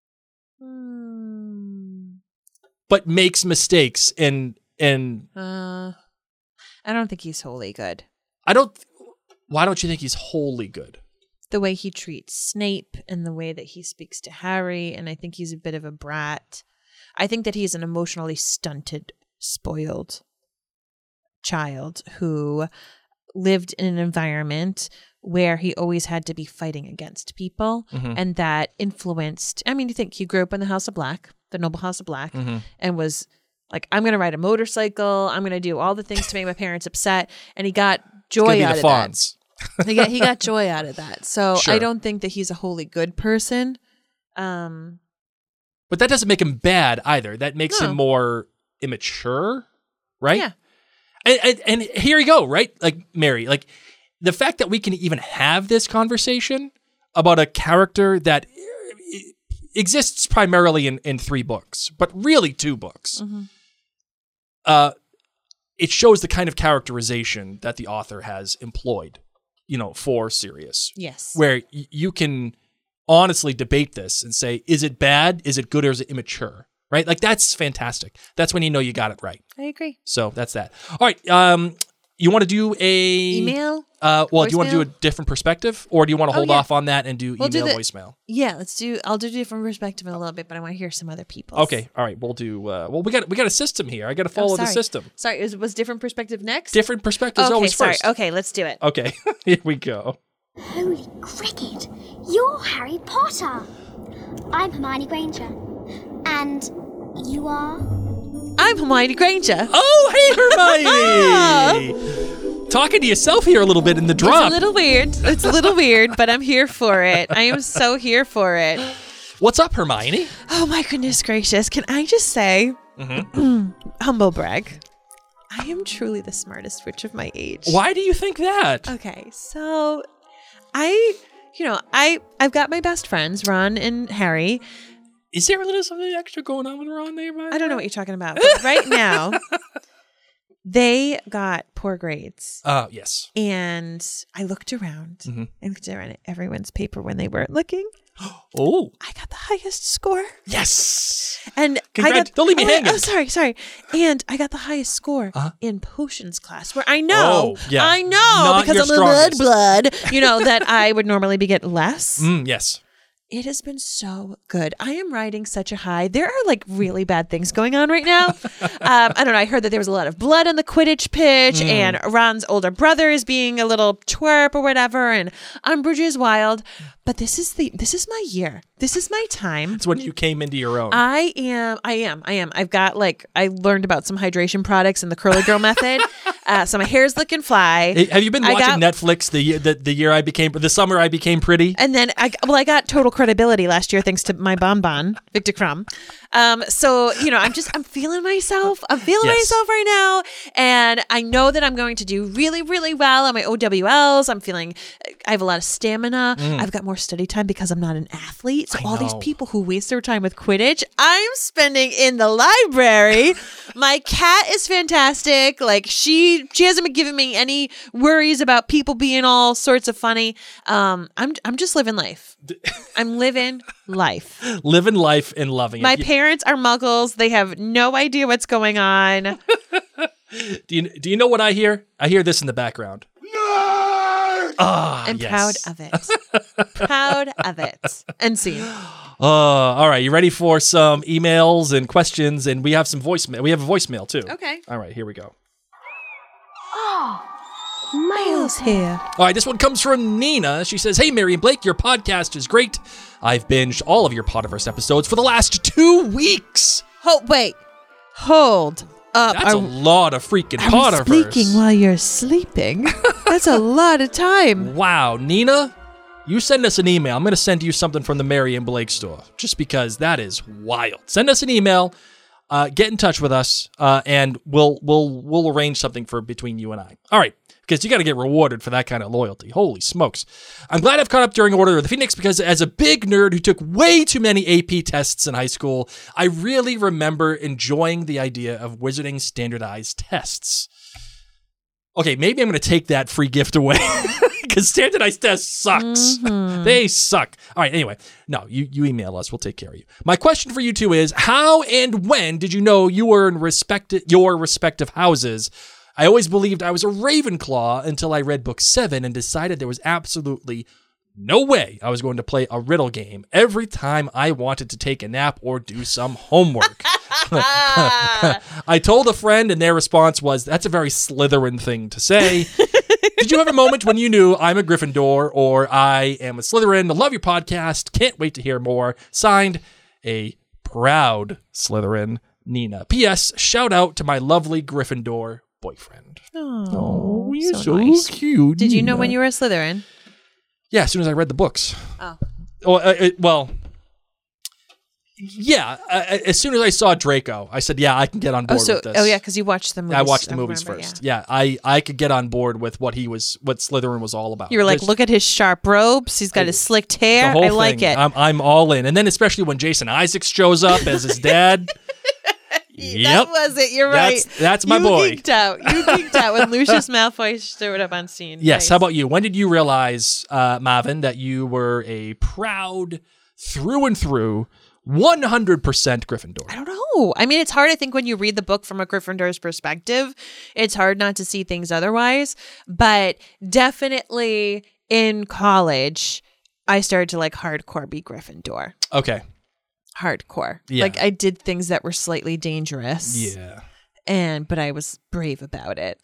But makes mistakes and I don't think he's wholly good. Why don't you think he's wholly good? The way he treats Snape and the way that he speaks to Harry, and I think he's a bit of a brat. I think that he's an emotionally stunted, spoiled child who lived in an environment where he always had to be fighting against people, and that influenced. I mean, you think he grew up in the House of Black, the noble House of Black, and was like, I'm going to ride a motorcycle. I'm going to do all the things to make my parents upset. And he got joy out of that. He got joy out of that. So sure. I don't think that he's a wholly good person. But that doesn't make him bad either. That makes him more immature, right? Yeah. And here you go, right? Like, Mary, like the fact that we can even have this conversation about a character that exists primarily in 3 books, but really 2 books. It shows the kind of characterization that the author has employed, for Sirius. Yes. Where you can honestly debate this and say, is it bad? Is it good? Or is it immature? Right? Like, that's fantastic. That's when you got it right. I agree. So that's that. All right. You want to do email? Do you want to do a different perspective, or do you want to hold off on that and do voicemail? Yeah, I'll do a different perspective in a little bit, but I want to hear some other people. Okay, all right, we'll do. We got a system here. I got to follow the system. Sorry, was different perspective next? Different perspective is always first. Okay, let's do it. Okay, here we go. Holy cricket! You're Harry Potter. I'm Hermione Granger, and you are. I'm Hermione Granger. Oh, hey, Hermione! Talking to yourself here a little bit in the drop. It's a little weird, but I'm here for it. I am so here for it. What's up, Hermione? Oh, my goodness gracious. Can I just say, humble brag, I am truly the smartest witch of my age. Why do you think that? Okay, so I've got my best friends, Ron and Harry. Is there a little something extra going on with Ron there? I don't know what you're talking about. But right now, They got poor grades. Yes. And I looked around. I looked around at everyone's paper when they weren't looking. Oh. I got the highest score. Yes. And don't leave me hanging. Oh, sorry. And I got the highest score in potions class, where I know, Not because your I'm a strongest. blood, that I would normally be getting less. Yes. It has been so good. I am riding such a high. There are like really bad things going on right now. I don't know. I heard that there was a lot of blood on the Quidditch pitch, and Ron's older brother is being a little twerp or whatever, and Umbridge is wild. But this is my year. This is my time. It's when you came into your own. I am. I've got I learned about some hydration products and the Curly Girl method. So my hair's looking fly. Hey, have you been watching Netflix the summer I became pretty? And then I got total credibility last year thanks to my bonbon, Victor Crumb. So, I'm feeling myself. I'm feeling myself right now. And I know that I'm going to do really, really well on my OWLs. I have a lot of stamina. I've got more study time because I'm not an athlete. So all these people who waste their time with Quidditch, I'm spending in the library. My cat is fantastic. She hasn't been giving me any worries about people being all sorts of funny. I'm just living life. I'm living life. Living life and loving it. My parents are muggles. They have no idea what's going on. Do you know what I hear? I hear this in the background. I'm proud of it. Proud of it. And see. All right. You ready for some emails and questions? And we have some voicemail. We have a voicemail too. Okay. All right. Here we go. Miles here. All right, this one comes from Nina. She says, "Hey, Mary and Blake, your podcast is great. I've binged all of your Potterverse episodes for the last 2 weeks." Hold up. That's a lot of freaking Are Potterverse. we speaking while you're sleeping? That's a lot of time. Wow, Nina, you send us an email. I'm going to send you something from the Mary and Blake store, just because that is wild. Send us an email. Get in touch with us, and we'll arrange something for between you and I. All right. Because you got to get rewarded for that kind of loyalty. Holy smokes. I'm glad I've caught up during Order of the Phoenix because as a big nerd who took way too many AP tests in high school, I really remember enjoying the idea of wizarding standardized tests. Okay, maybe I'm going to take that free gift away because standardized tests sucks. They suck. All right, anyway. No, you email us. We'll take care of you. My question for you two is, how and when did you know you were in your respective houses? I always believed I was a Ravenclaw until I read book 7 and decided there was absolutely no way I was going to play a riddle game every time I wanted to take a nap or do some homework. I told a friend and their response was, "That's a very Slytherin thing to say." Did you have a moment when you knew I'm a Gryffindor or I am a Slytherin? I love your podcast. Can't wait to hear more. Signed, a proud Slytherin, Nina. P.S. Shout out to my lovely Gryffindor boyfriend. Oh, you're so nice. cute. Did you know when you were a Slytherin? Yeah, as soon as I read the books. Oh. Yeah. As soon as I saw Draco, I said, "Yeah, I can get on board with this." Oh, yeah, because you watched the movies. I watched the movies first. Yeah, I could get on board with what Slytherin was all about. You were like, "Look at his sharp robes. He's got his slicked hair. I like it." I'm all in. And then especially when Jason Isaacs shows up as his dad. Yep. That was it. You're right. That's my boy. You geeked out when Lucius Malfoy showed up on scene. Yes. Nice. How about you? When did you realize, Marvin, that you were a proud, through and through, 100% Gryffindor? I don't know. I mean, it's hard, I think, when you read the book from a Gryffindor's perspective. It's hard not to see things otherwise. But definitely in college, I started to hardcore be Gryffindor. Okay. Hardcore. Yeah. I did things that were slightly dangerous. Yeah. But I was brave about it.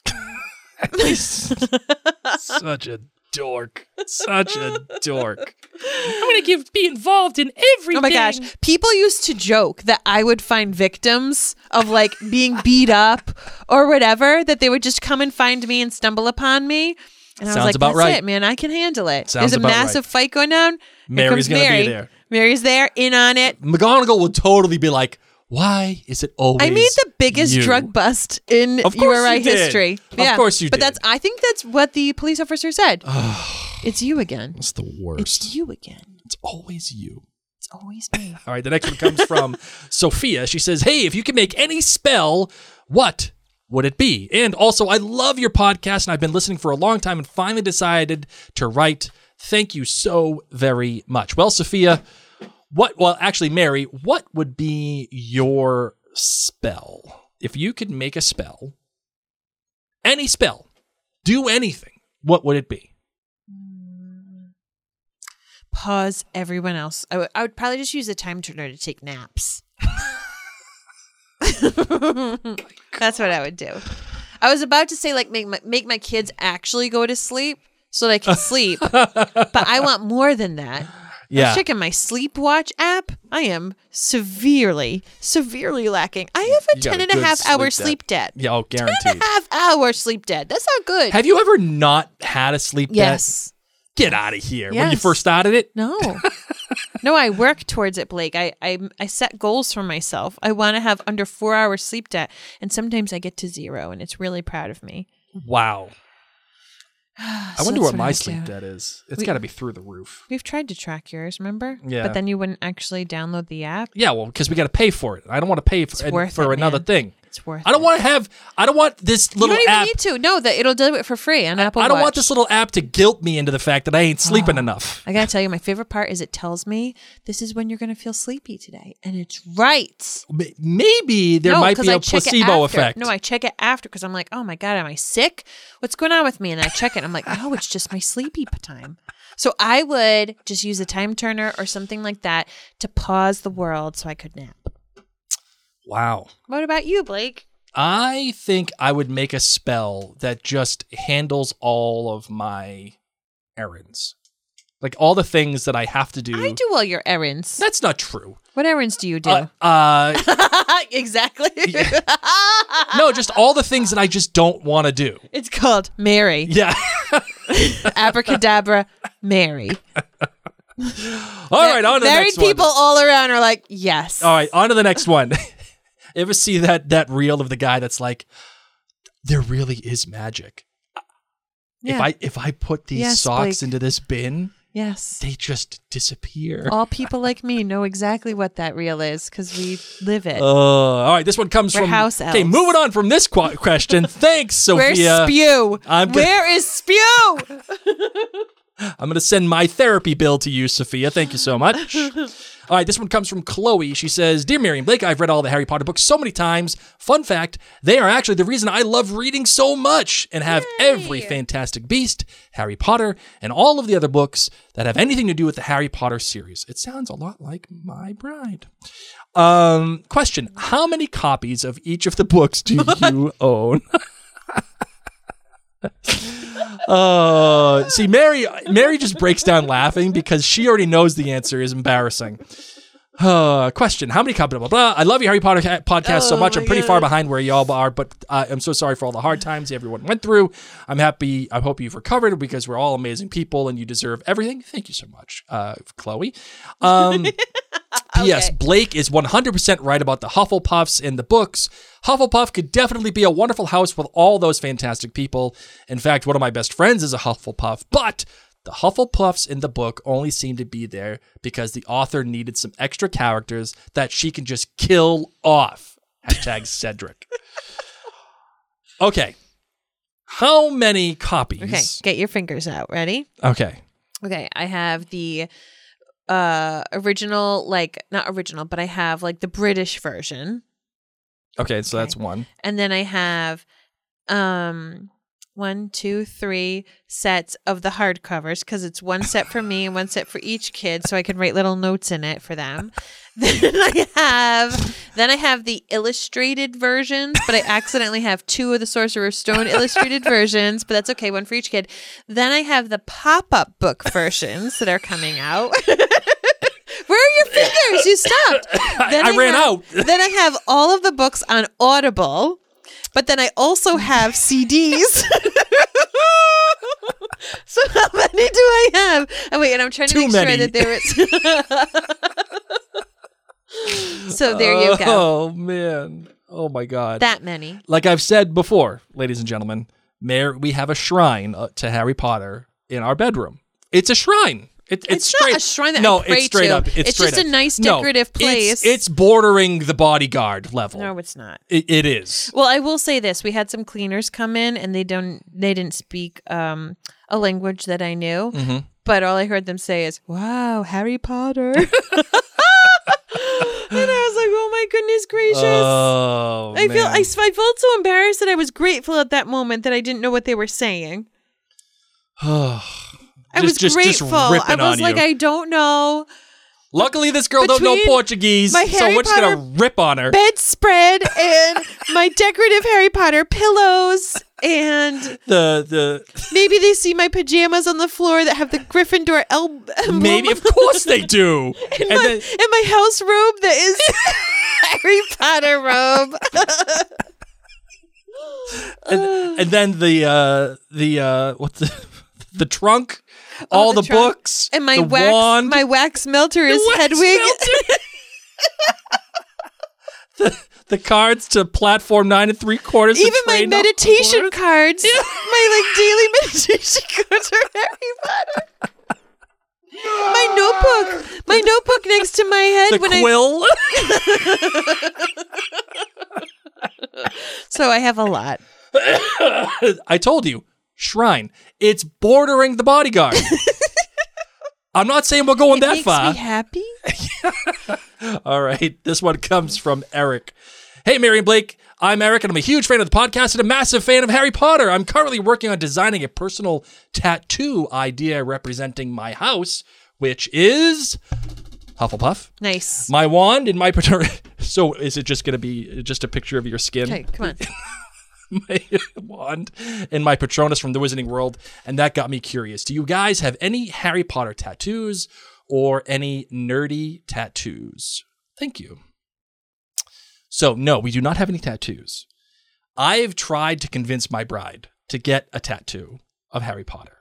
Such a dork. Such a dork. I'm going to be involved in everything. Oh my gosh. People used to joke that I would find victims of being beat up or whatever, that they would just come and find me and stumble upon me. And I was like, that's right. it, man. I can handle it. Sounds There's a about massive fight going down. Mary's going to be there. Mary's there, in on it. McGonagall would totally be like, "Why is it always I made the biggest you?" drug bust in URI history. Of course you did. But I think that's what the police officer said. It's you again. It's the worst. It's you again. It's always you. It's always me. All right, the next one comes from Sophia. She says, "Hey, if you can make any spell, what would it be? And also, I love your podcast, and I've been listening for a long time and finally decided to write. Thank you so very much. Well, Sophia, Mary, what would be your spell? If you could make a spell, any spell, do anything, what would it be? Pause everyone else. I would probably just use a time turner to take naps. That's what I would do. I was about to say, like, make my kids actually go to sleep so they can sleep, but I want more than that. Yeah. I'm checking my Sleep Watch app. I am severely lacking. I have a 10.5-hour sleep debt. Yeah, oh, guaranteed. 10.5-hour sleep debt. That's not good. Have you ever not had a sleep debt? Yes. Get out of here. Yes. When you first started it? No. No, I work towards it, Blake. I set goals for myself. I want to have under 4 hours sleep debt, and sometimes I get to 0, and it's really proud of me. Wow. I wonder what my sleep debt is. It's got to be through the roof. We've tried to track yours, remember? Yeah. But then you wouldn't actually download the app. Yeah, well, because we got to pay for it. I don't want to pay for another thing. It's worth it. I don't want this little app. You don't even need to. No, that it'll do it for free on Apple Watch. I don't want this little app to guilt me into the fact that I ain't sleeping enough. I got to tell you, my favorite part is it tells me this is when you're going to feel sleepy today. And it's right. Maybe there might be a placebo effect. No, I check it after because I'm like, oh my God, am I sick? What's going on with me? And I check it. And I'm like, no, it's just my sleepy time. So I would just use a time turner or something like that to pause the world so I could nap. Wow. What about you, Blake? I think I would make a spell that just handles all of my errands. Like all the things that I have to do. I do all your errands. That's not true. What errands do you do? Exactly. No, just all the things that I just don't want to do. It's called Mary. Yeah. Abracadabra, Mary. All right, on to the next one. Married people all around are like, yes. All right, on to the next one. Ever see that reel of the guy that's like, there really is magic. Yeah. If I put these socks into this bin, they just disappear. All people like me know exactly what that reel is because we live it. All right, this one comes from house elves. Okay, moving on from this question. Thanks, Sophia. Where's Spew? Where is Spew? I'm going to send my therapy bill to you, Sophia. Thank you so much. All right, this one comes from Chloe. She says, Dear Mary and Blake, I've read all the Harry Potter books so many times. Fun fact, they are actually the reason I love reading so much and have every Fantastic Beast, Harry Potter, and all of the other books that have anything to do with the Harry Potter series. It sounds a lot like my bride. Question, how many copies of each of the books do you own? See, Mary just breaks down laughing because she already knows the answer is embarrassing. Question, how many copies? Blah, blah, blah. I love your Harry Potter podcast so much. I'm pretty far behind where y'all are, but I'm so sorry for all the hard times everyone went through. I'm happy. I hope you've recovered because we're all amazing people and you deserve everything. Thank you so much, Chloe. P.S. Blake is 100% right about the Hufflepuffs in the books. Hufflepuff could definitely be a wonderful house with all those fantastic people. In fact, one of my best friends is a Hufflepuff, but the Hufflepuffs in the book only seem to be there because the author needed some extra characters that she can just kill off. #Cedric. Okay. How many copies? Okay, get your fingers out. Ready? Okay. Okay, I have the original, like, not original, but I have like the British version. Okay, so that's one. And then I have 1, 2, 3 sets of the hardcovers because it's one set for me and one set for each kid, so I can write little notes in it for them. Then I have the illustrated versions, but I accidentally have 2 of the Sorcerer's Stone illustrated versions, but that's okay, one for each kid. Then I have the pop-up book versions that are coming out. Where are your fingers? You stopped. I ran out. Then I have all of the books on Audible, but then I also have CDs. So how many do I have? Oh, wait, and I'm trying to make sure that there is... So there you go. Oh, man. Oh, my God. That many. Like I've said before, ladies and gentlemen, we have a shrine to Harry Potter in our bedroom. It's a shrine. It's straight, not a shrine that I pray it's straight to. up. It's just a nice decorative place. It's bordering the bodyguard level. No, it's not. It is. Well, I will say this: we had some cleaners come in, and they didn't speak a language that I knew, but all I heard them say is, "Wow, Harry Potter." And I was like, "Oh my goodness gracious!" Oh, I felt so embarrassed that I was grateful at that moment that I didn't know what they were saying. I was grateful. I was like, I don't know. Luckily, this girl don't know Portuguese, so we're just going to rip on her. Bedspread and my decorative Harry Potter pillows and the maybe they see my pajamas on the floor that have the Gryffindor emblem. Maybe, of course they do. and my house robe that is Harry Potter robe. and then the trunk. All the books and my wand. My wax melter is Hedwig. the cards to platform 9 3/4. Even my meditation cards, my daily meditation cards are Harry Potter. My notebook next to my head. The quill. So I have a lot. I told you. Shrine. It's bordering the bodyguard. I'm not saying we're going that far. Makes me happy. All right. This one comes from Eric. Hey, Mary and Blake. I'm Eric, and I'm a huge fan of the podcast and a massive fan of Harry Potter. I'm currently working on designing a personal tattoo idea representing my house, which is Hufflepuff. Nice. My wand and my So is it just going to be just a picture of your skin? Okay, come on. My wand and my Patronus from the Wizarding World, and that got me curious. Do you guys have any Harry Potter tattoos or any nerdy tattoos? Thank you. So, no, we do not have any tattoos. I've tried to convince my bride to get a tattoo of Harry Potter.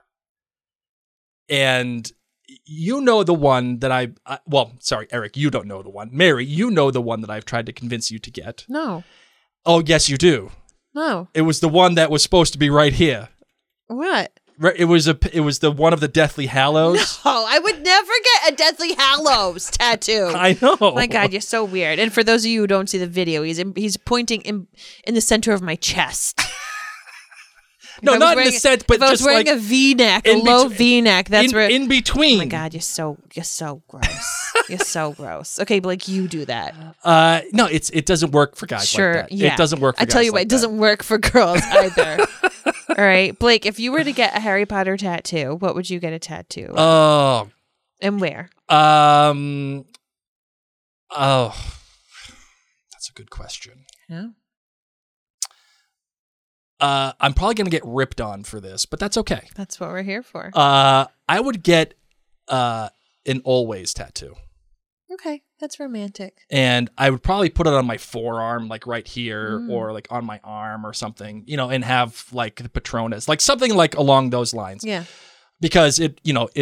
And you know the one that Eric, you don't know the one. Mary, you know the one that I've tried to convince you to get. No. Oh, yes, you do. No. It was the one that was supposed to be right here. What? It was the one of the Deathly Hallows. No, I would never get a Deathly Hallows tattoo. I know. My God, you're so weird. And for those of you who don't see the video, he's pointing in the center of my chest. No, not in the center, but if I was just wearing a V-neck, a low V-neck. That's where in between. Oh my God, you're so gross. You're so gross. Okay, Blake, you do that. No, it doesn't work for guys like that. Yeah. It doesn't work for guys. I tell you what, it doesn't work for girls either. All right, Blake, if you were to get a Harry Potter tattoo, what would you get a tattoo? Oh. And where? Oh. That's a good question. Yeah. I'm probably going to get ripped on for this, but that's okay. That's what we're here for. I would get an always tattoo. Okay, that's romantic. And I would probably put it on my forearm, like right here, or like on my arm or something, and have like the Patronus, like something like along those lines. Yeah. Because it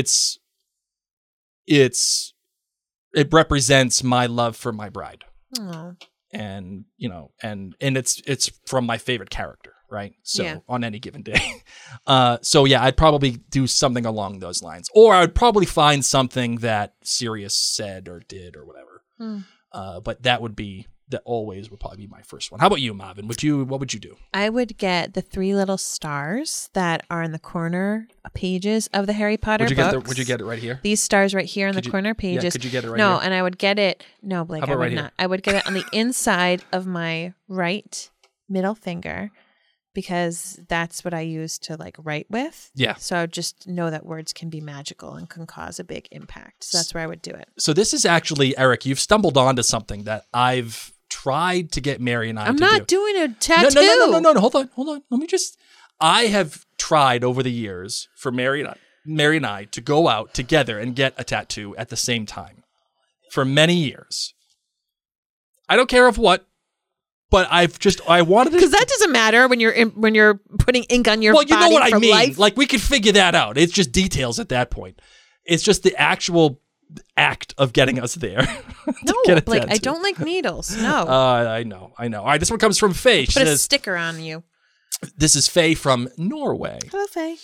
represents my love for my bride. Oh. And, and it's from my favorite character. Right. So on any given day. I'd probably do something along those lines, or I would probably find something that Sirius said or did or whatever. But that would probably be my first one. How about you, Marvin? What would you do? I would get the 3 little stars that are in the corner pages of the Harry Potter books. Would you get it right here? These stars right here in the corner pages. Yeah, could you get it right here? No, and I would get it. No, Blake, I would not. I would get it on the inside of my right middle finger, because that's what I use to write with. Yeah. So I just know that words can be magical and can cause a big impact. So that's where I would do it. So this is actually, Eric, you've stumbled onto something that I've tried to get Mary and I to do. I'm not doing a tattoo. No. Hold on. I have tried over the years for Mary and I to go out together and get a tattoo at the same time for many years. I don't care of what. But I wanted to, because that doesn't matter when you're putting ink on your body. Well, you know what I mean. Life. Like, we could figure that out. It's just details at that point. It's just the actual act of getting us there. No, Blake, I don't like needles. No. I know. All right, this one comes from Faye. She Put a says, sticker on you. This is Faye from Norway. Hello, Faye.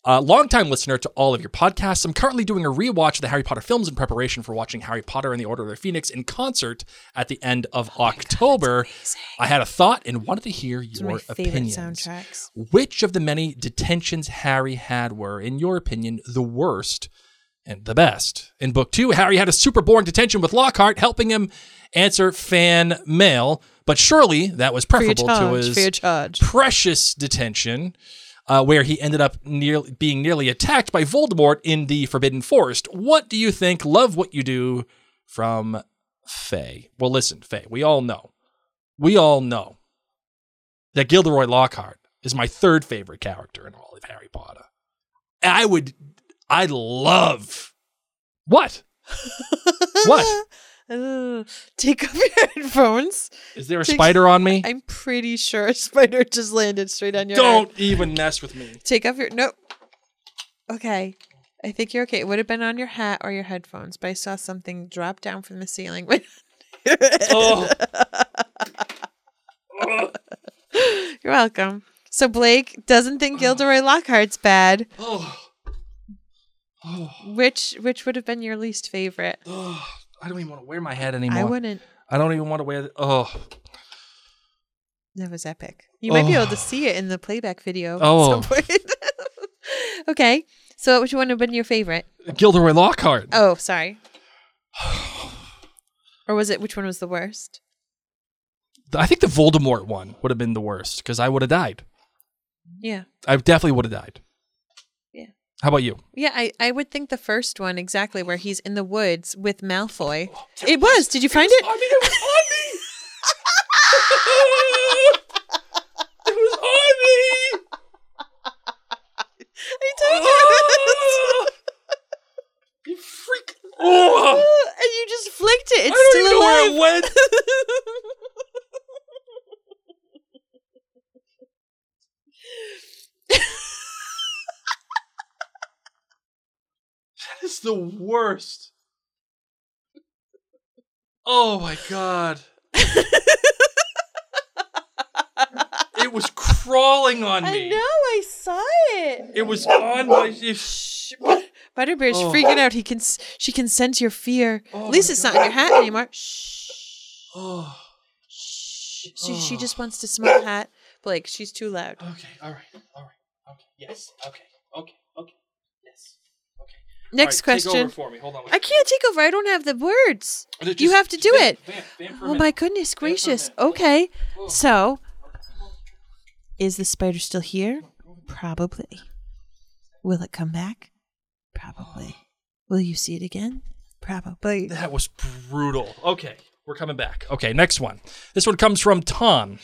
Longtime listener to all of your podcasts. I'm currently doing a rewatch of the Harry Potter films in preparation for watching Harry Potter and the Order of the Phoenix in concert at the end of October. God, I had a thought and wanted to hear your opinions. Soundtracks. Which of the many detentions Harry had were, in your opinion, the worst and the best? In book 2, Harry had a super boring detention with Lockhart helping him answer fan mail, but surely that was preferable to his precious detention, where he ended up being nearly attacked by Voldemort in the Forbidden Forest. What do you think? Love what you do, from Faye. Well, listen, Faye, we all know that Gilderoy Lockhart is my third favorite character in all of Harry Potter. I'd love... What? What? Take off your headphones. Is there a spider on me? I'm pretty sure a spider just landed straight on your Don't head. even mess with me. Take off your... Nope. Okay. I think you're okay. It would have been on your hat or your headphones, but I saw something drop down from the ceiling. Oh. You're welcome. So Blake doesn't think Gilderoy Lockhart's bad. Which would have been your least favorite? I don't even want to wear my hat anymore. I wouldn't. I don't even want to wear the... That was epic. You might be able to see it in the playback video Oh. at some point. Okay. So which one would have been your favorite? Gilderoy Lockhart. Oh, sorry. Or was it, which one was the worst? I think the Voldemort one would have been the worst, because I would have died. Yeah. I definitely would have died. Yeah. How about you? Yeah, I would think the first one, exactly, where he's in the woods with Malfoy. It was. Did you find it? I mean, it was on me. It was on me. I told you. You freak. Oh. And you just flicked it. It's I don't still even know where it alive. went. That is the worst. Oh my God. It was crawling on me. I know, I saw it. It was on my... Butterbear's freaking out. She can sense your fear. At least it's not in your hat anymore. Shh. Oh. Shh. She just wants to smell the hat. Blake, she's too loud. Okay, all right. Okay, yes, okay. Yes. Okay. Next question. Take over for me. Hold on. I can't take over. I don't have the words. You have to do it. Vamp for a Oh minute. my goodness gracious. Okay. So, is the spider still here? Probably. Will it come back? Probably. Will you see it again? Probably. That was brutal. Okay, we're coming back. Okay, next one. This one comes from Tom.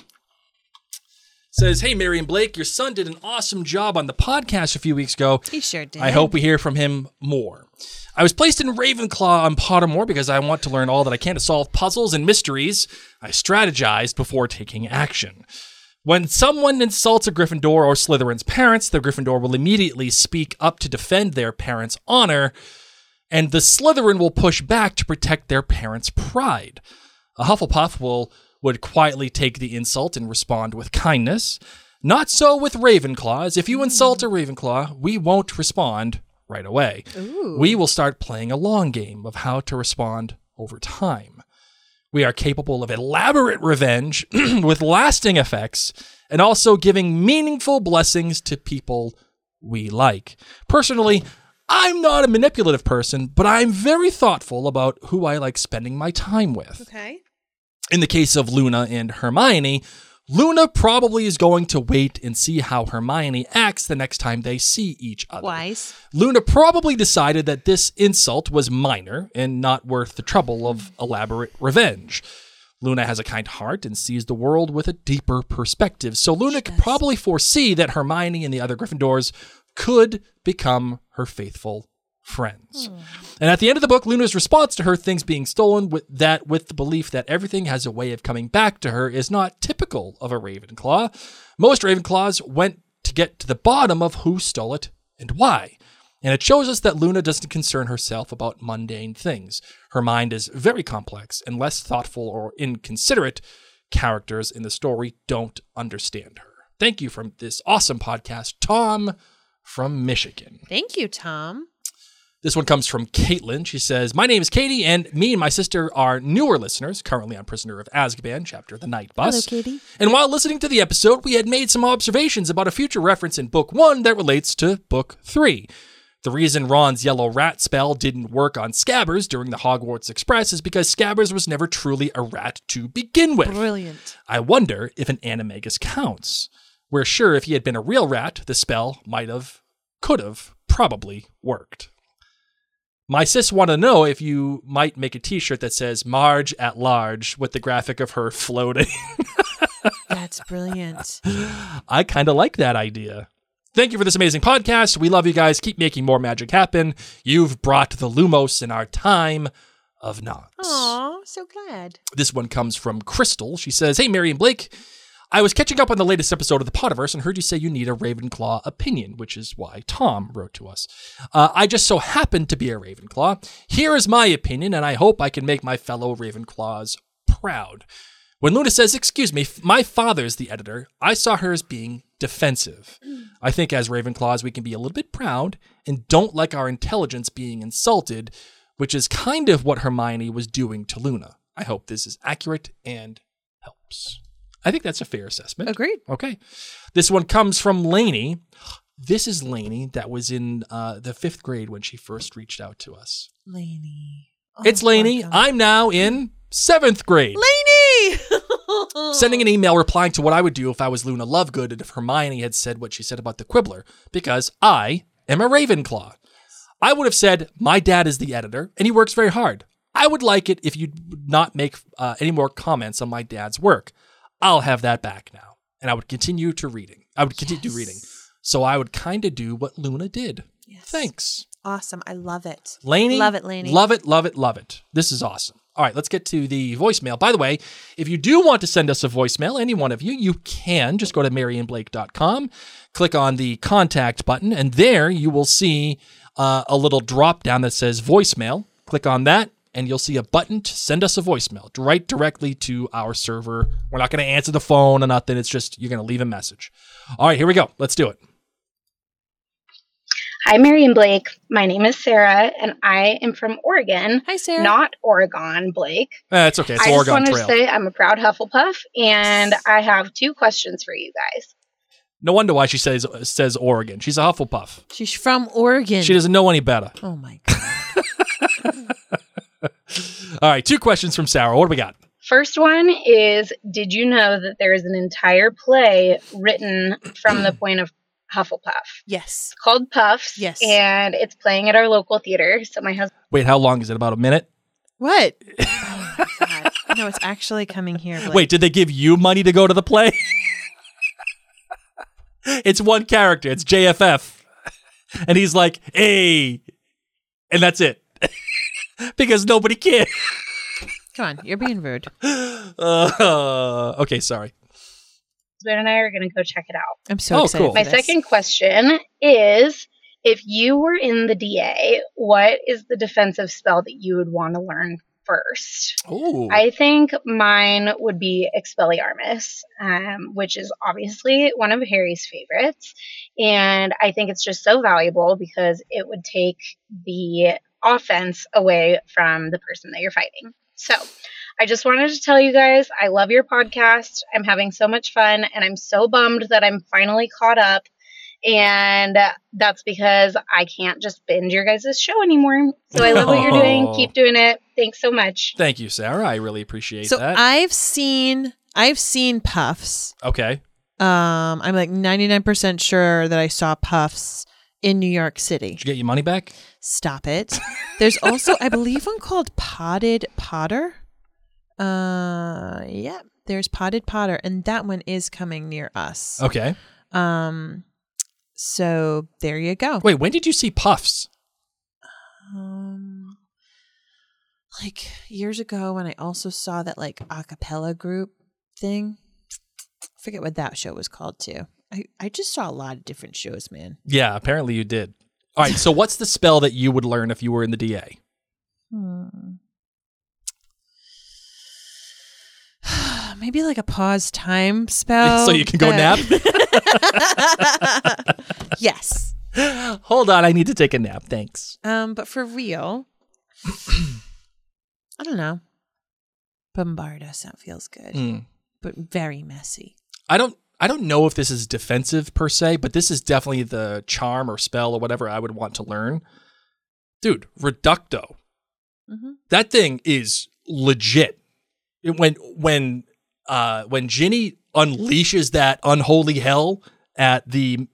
Says, hey, Mary and Blake, your son did an awesome job on the podcast a few weeks ago. He sure did. I hope we hear from him more. I was placed in Ravenclaw on Pottermore because I want to learn all that I can to solve puzzles and mysteries. I strategized before taking action. When someone insults a Gryffindor or Slytherin's parents, the Gryffindor will immediately speak up to defend their parents' honor, and the Slytherin will push back to protect their parents' pride. A Hufflepuff would quietly take the insult and respond with kindness. Not so with Ravenclaws. If you insult a Ravenclaw, we won't respond right away. Ooh. We will start playing a long game of how to respond over time. We are capable of elaborate revenge with lasting effects and also giving meaningful blessings to people we like. Personally, I'm not a manipulative person, but I'm very thoughtful about who I like spending my time with. Okay. In the case of Luna and Hermione, Luna probably is going to wait and see how Hermione acts the next time they see each other. Wise. Luna probably decided that this insult was minor and not worth the trouble of elaborate revenge. Luna has a kind heart and sees the world with a deeper perspective, so Luna could probably foresee that Hermione and the other Gryffindors could become her faithful friends. And at the end of the book, Luna's response to her things being stolen with the belief that everything has a way of coming back to her is not typical of a Ravenclaw. Most Ravenclaws went to get to the bottom of who stole it and why. And it shows us that Luna doesn't concern herself about mundane things. Her mind is very complex, and less thoughtful or inconsiderate characters in the story don't understand her. Thank you from this awesome podcast, Tom from Michigan. Thank you, Tom. This one comes from Caitlin. She says, "My name is Katie, and me and my sister are newer listeners, currently on Prisoner of Azkaban, chapter The Night Bus. Hello, Katie. And while listening to the episode, we had made some observations about a future reference in Book 1 that relates to Book 3. The reason Ron's yellow rat spell didn't work on Scabbers during the Hogwarts Express is because Scabbers was never truly a rat to begin with. Brilliant. I wonder if an animagus counts. We're sure if he had been a real rat, the spell could have, probably worked. My sis want to know if you might make a t-shirt that says Marge at large with the graphic of her floating." That's brilliant. I kind of like that idea. Thank you for this amazing podcast. We love you guys. Keep making more magic happen. You've brought the Lumos in our time of knots. Aw, so glad. This one comes from Crystal. She says, "Hey, Mary and Blake. I was catching up on the latest episode of the Potterverse and heard you say you need a Ravenclaw opinion, which is why Tom wrote to us. I just so happen to be a Ravenclaw. Here is my opinion, and I hope I can make my fellow Ravenclaws proud. When Luna says, 'Excuse me, my father's the editor,' I saw her as being defensive. I think as Ravenclaws, we can be a little bit proud and don't like our intelligence being insulted, which is kind of what Hermione was doing to Luna. I hope this is accurate and helps." I think that's a fair assessment. Agreed. Okay. This one comes from Lainey. This is Lainey that was in the 5th grade when she first reached out to us. Lainey. It's Lainey. Welcome. I'm now in 7th grade. Lainey! Sending an email replying to what I would do if I was Luna Lovegood and if Hermione had said what she said about the Quibbler, because I am a Ravenclaw. I would have said, my dad is the editor, and he works very hard. I would like it if you'd not make any more comments on my dad's work. I'll have that back now. And I would continue to reading. reading. So I would kind of do what Luna did. Yes. Thanks. Awesome. I love it. Lainey. Love it, Lainey. Love it, love it, love it. This is awesome. All right, let's get to the voicemail. By the way, if you do want to send us a voicemail, any one of you, you can just go to maryandblake.com, click on the contact button, and there you will see a little drop down that says voicemail. Click on that, and you'll see a button to send us a voicemail right directly to our server. We're not going to answer the phone or nothing. It's just you're going to leave a message. All right, here we go. Let's do it. Hi, Mary and Blake. My name is Sarah, and I am from Oregon. Hi, Sarah. Not Oregon, Blake. It's okay. It's I Oregon just Trail. wanted to say I'm a proud Hufflepuff, and I have 2 questions for you guys. No wonder why she says Oregon. She's a Hufflepuff. She's from Oregon. She doesn't know any better. Oh, my God. All right, 2 questions from Sarah. What do we got? First one is, did you know that there is an entire play written from the point of Hufflepuff? Yes. It's called Puffs. Yes. And it's playing at our local theater. So my husband... Wait, how long is it? About a minute? What? Oh, my God. No, it's actually coming here. Blake. Wait, did they give you money to go to the play? It's one character. It's JFF. And he's like, hey. And that's it. Because nobody cares. Come on, you're being rude. Okay, sorry. My husband and I are going to go check it out. I'm so excited. Cool. For My this. second question is, if you were in the DA, what is the defensive spell that you would want to learn first? Ooh. I think mine would be Expelliarmus, which is obviously one of Harry's favorites. And I think it's just so valuable because it would take the offense away from the person that you're fighting. So I just wanted to tell you guys, I love your podcast. I'm having so much fun, and I'm so bummed that I'm finally caught up. And that's because I can't just binge your guys' show anymore. So I love what you're doing. Keep doing it. Thanks so much. Thank you, Sarah. I really appreciate So that. I've seen Puffs. Okay. I'm like 99% sure that I saw Puffs in New York City. Did you get your money back? Stop it. There's also, I believe, one called Potted Potter. Yeah, there's Potted Potter, and that one is coming near us. Okay. So there you go. Wait, when did you see Puffs? Like years ago, when I also saw that like a cappella group thing. I forget what that show was called too. I just saw a lot of different shows, man. Yeah, apparently you did. All right, so what's the spell that you would learn if you were in the DA? Maybe like a pause time spell. So you can go nap? Yes. Hold on, I need to take a nap. Thanks. But for real, I don't know. Bombard us. That feels good, but very messy. I don't know if this is defensive per se, but this is definitely the charm or spell or whatever I would want to learn. Dude, Reducto. Mm-hmm. That thing is legit. When Ginny unleashes that unholy hell at the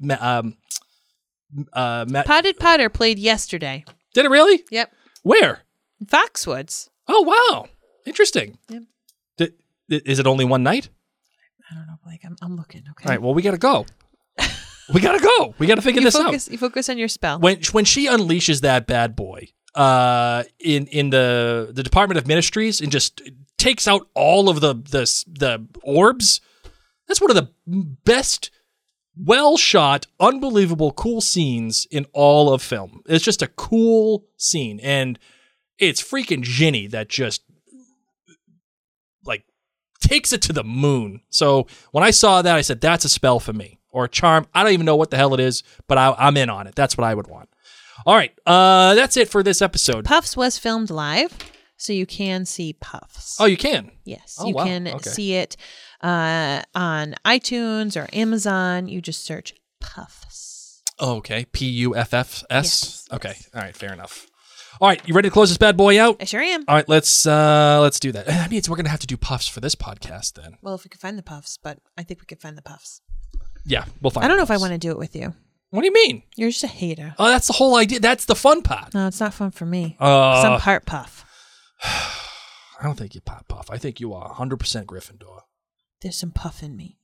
Potted Potter played yesterday. Did it really? Yep. Where? Foxwoods. Oh wow, interesting. Yep. Is it only one night? I don't know, Blake. I'm looking. Okay. All right. Well, we gotta go. We gotta go. We gotta figure this out. You focus on your spell. When she unleashes that bad boy in the Department of Ministries and just takes out all of the orbs, that's one of the best, well shot, unbelievable, cool scenes in all of film. It's just a cool scene, and it's freaking Ginny that just like takes it to the moon. So when I saw that, I said, that's a spell for me. Or a charm. I don't even know what the hell it is, but I'm in on it. That's what I would want. All right. That's it for this episode. Puffs was filmed live, so you can see Puffs. Oh, you can? Yes. Oh, you wow. can see it on iTunes or Amazon. You just search Puffs. Oh, okay. Puffs? Yes. Okay. All right. Fair enough. All right. You ready to close this bad boy out? I sure am. All right. Let's do that. That means we're going to have to do Puffs for this podcast then. Well, if we could find the Puffs, but I think we could find the Puffs. Yeah, we'll find. I don't know if I want to do it with you. What do you mean? You're just a hater. Oh, that's the whole idea. That's the fun part. No, it's not fun for me. Some part Puff. I don't think you Puff. I think you are 100% Gryffindor. There's some Puff in me.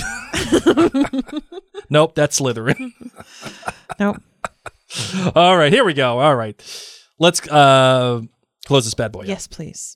Nope, that's Slytherin. Nope. All right, here we go. All right. Let's close this bad boy. Yes, please.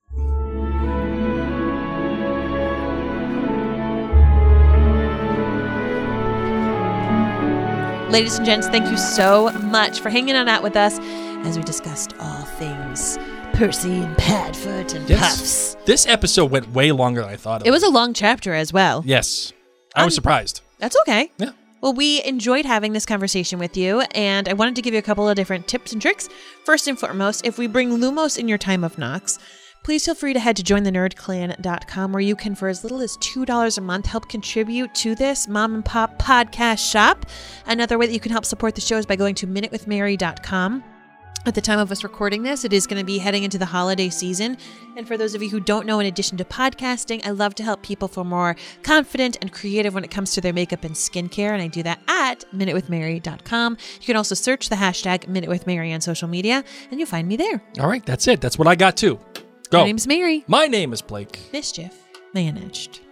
Ladies and gents, thank you so much for hanging on out with us as we discussed all things Percy and Padfoot and Puffs. This episode went way longer than I thought it was a long chapter as well. Yes. I was surprised. That's okay. Yeah. Well, we enjoyed having this conversation with you, and I wanted to give you a couple of different tips and tricks. First and foremost, if we bring Lumos in your time of Nox, please feel free to head to jointhenerdclan.com, where you can, for as little as $2 a month, help contribute to this mom and pop podcast shop. Another way that you can help support the show is by going to minutewithmary.com. At the time of us recording this, it is going to be heading into the holiday season. And for those of you who don't know, in addition to podcasting, I love to help people feel more confident and creative when it comes to their makeup and skincare. And I do that at minutewithmary.com. You can also search the hashtag minutewithmary on social media, and you'll find me there. All right, that's it. That's what I got too. Go. My name's Mary. My name is Blake. Mischief managed.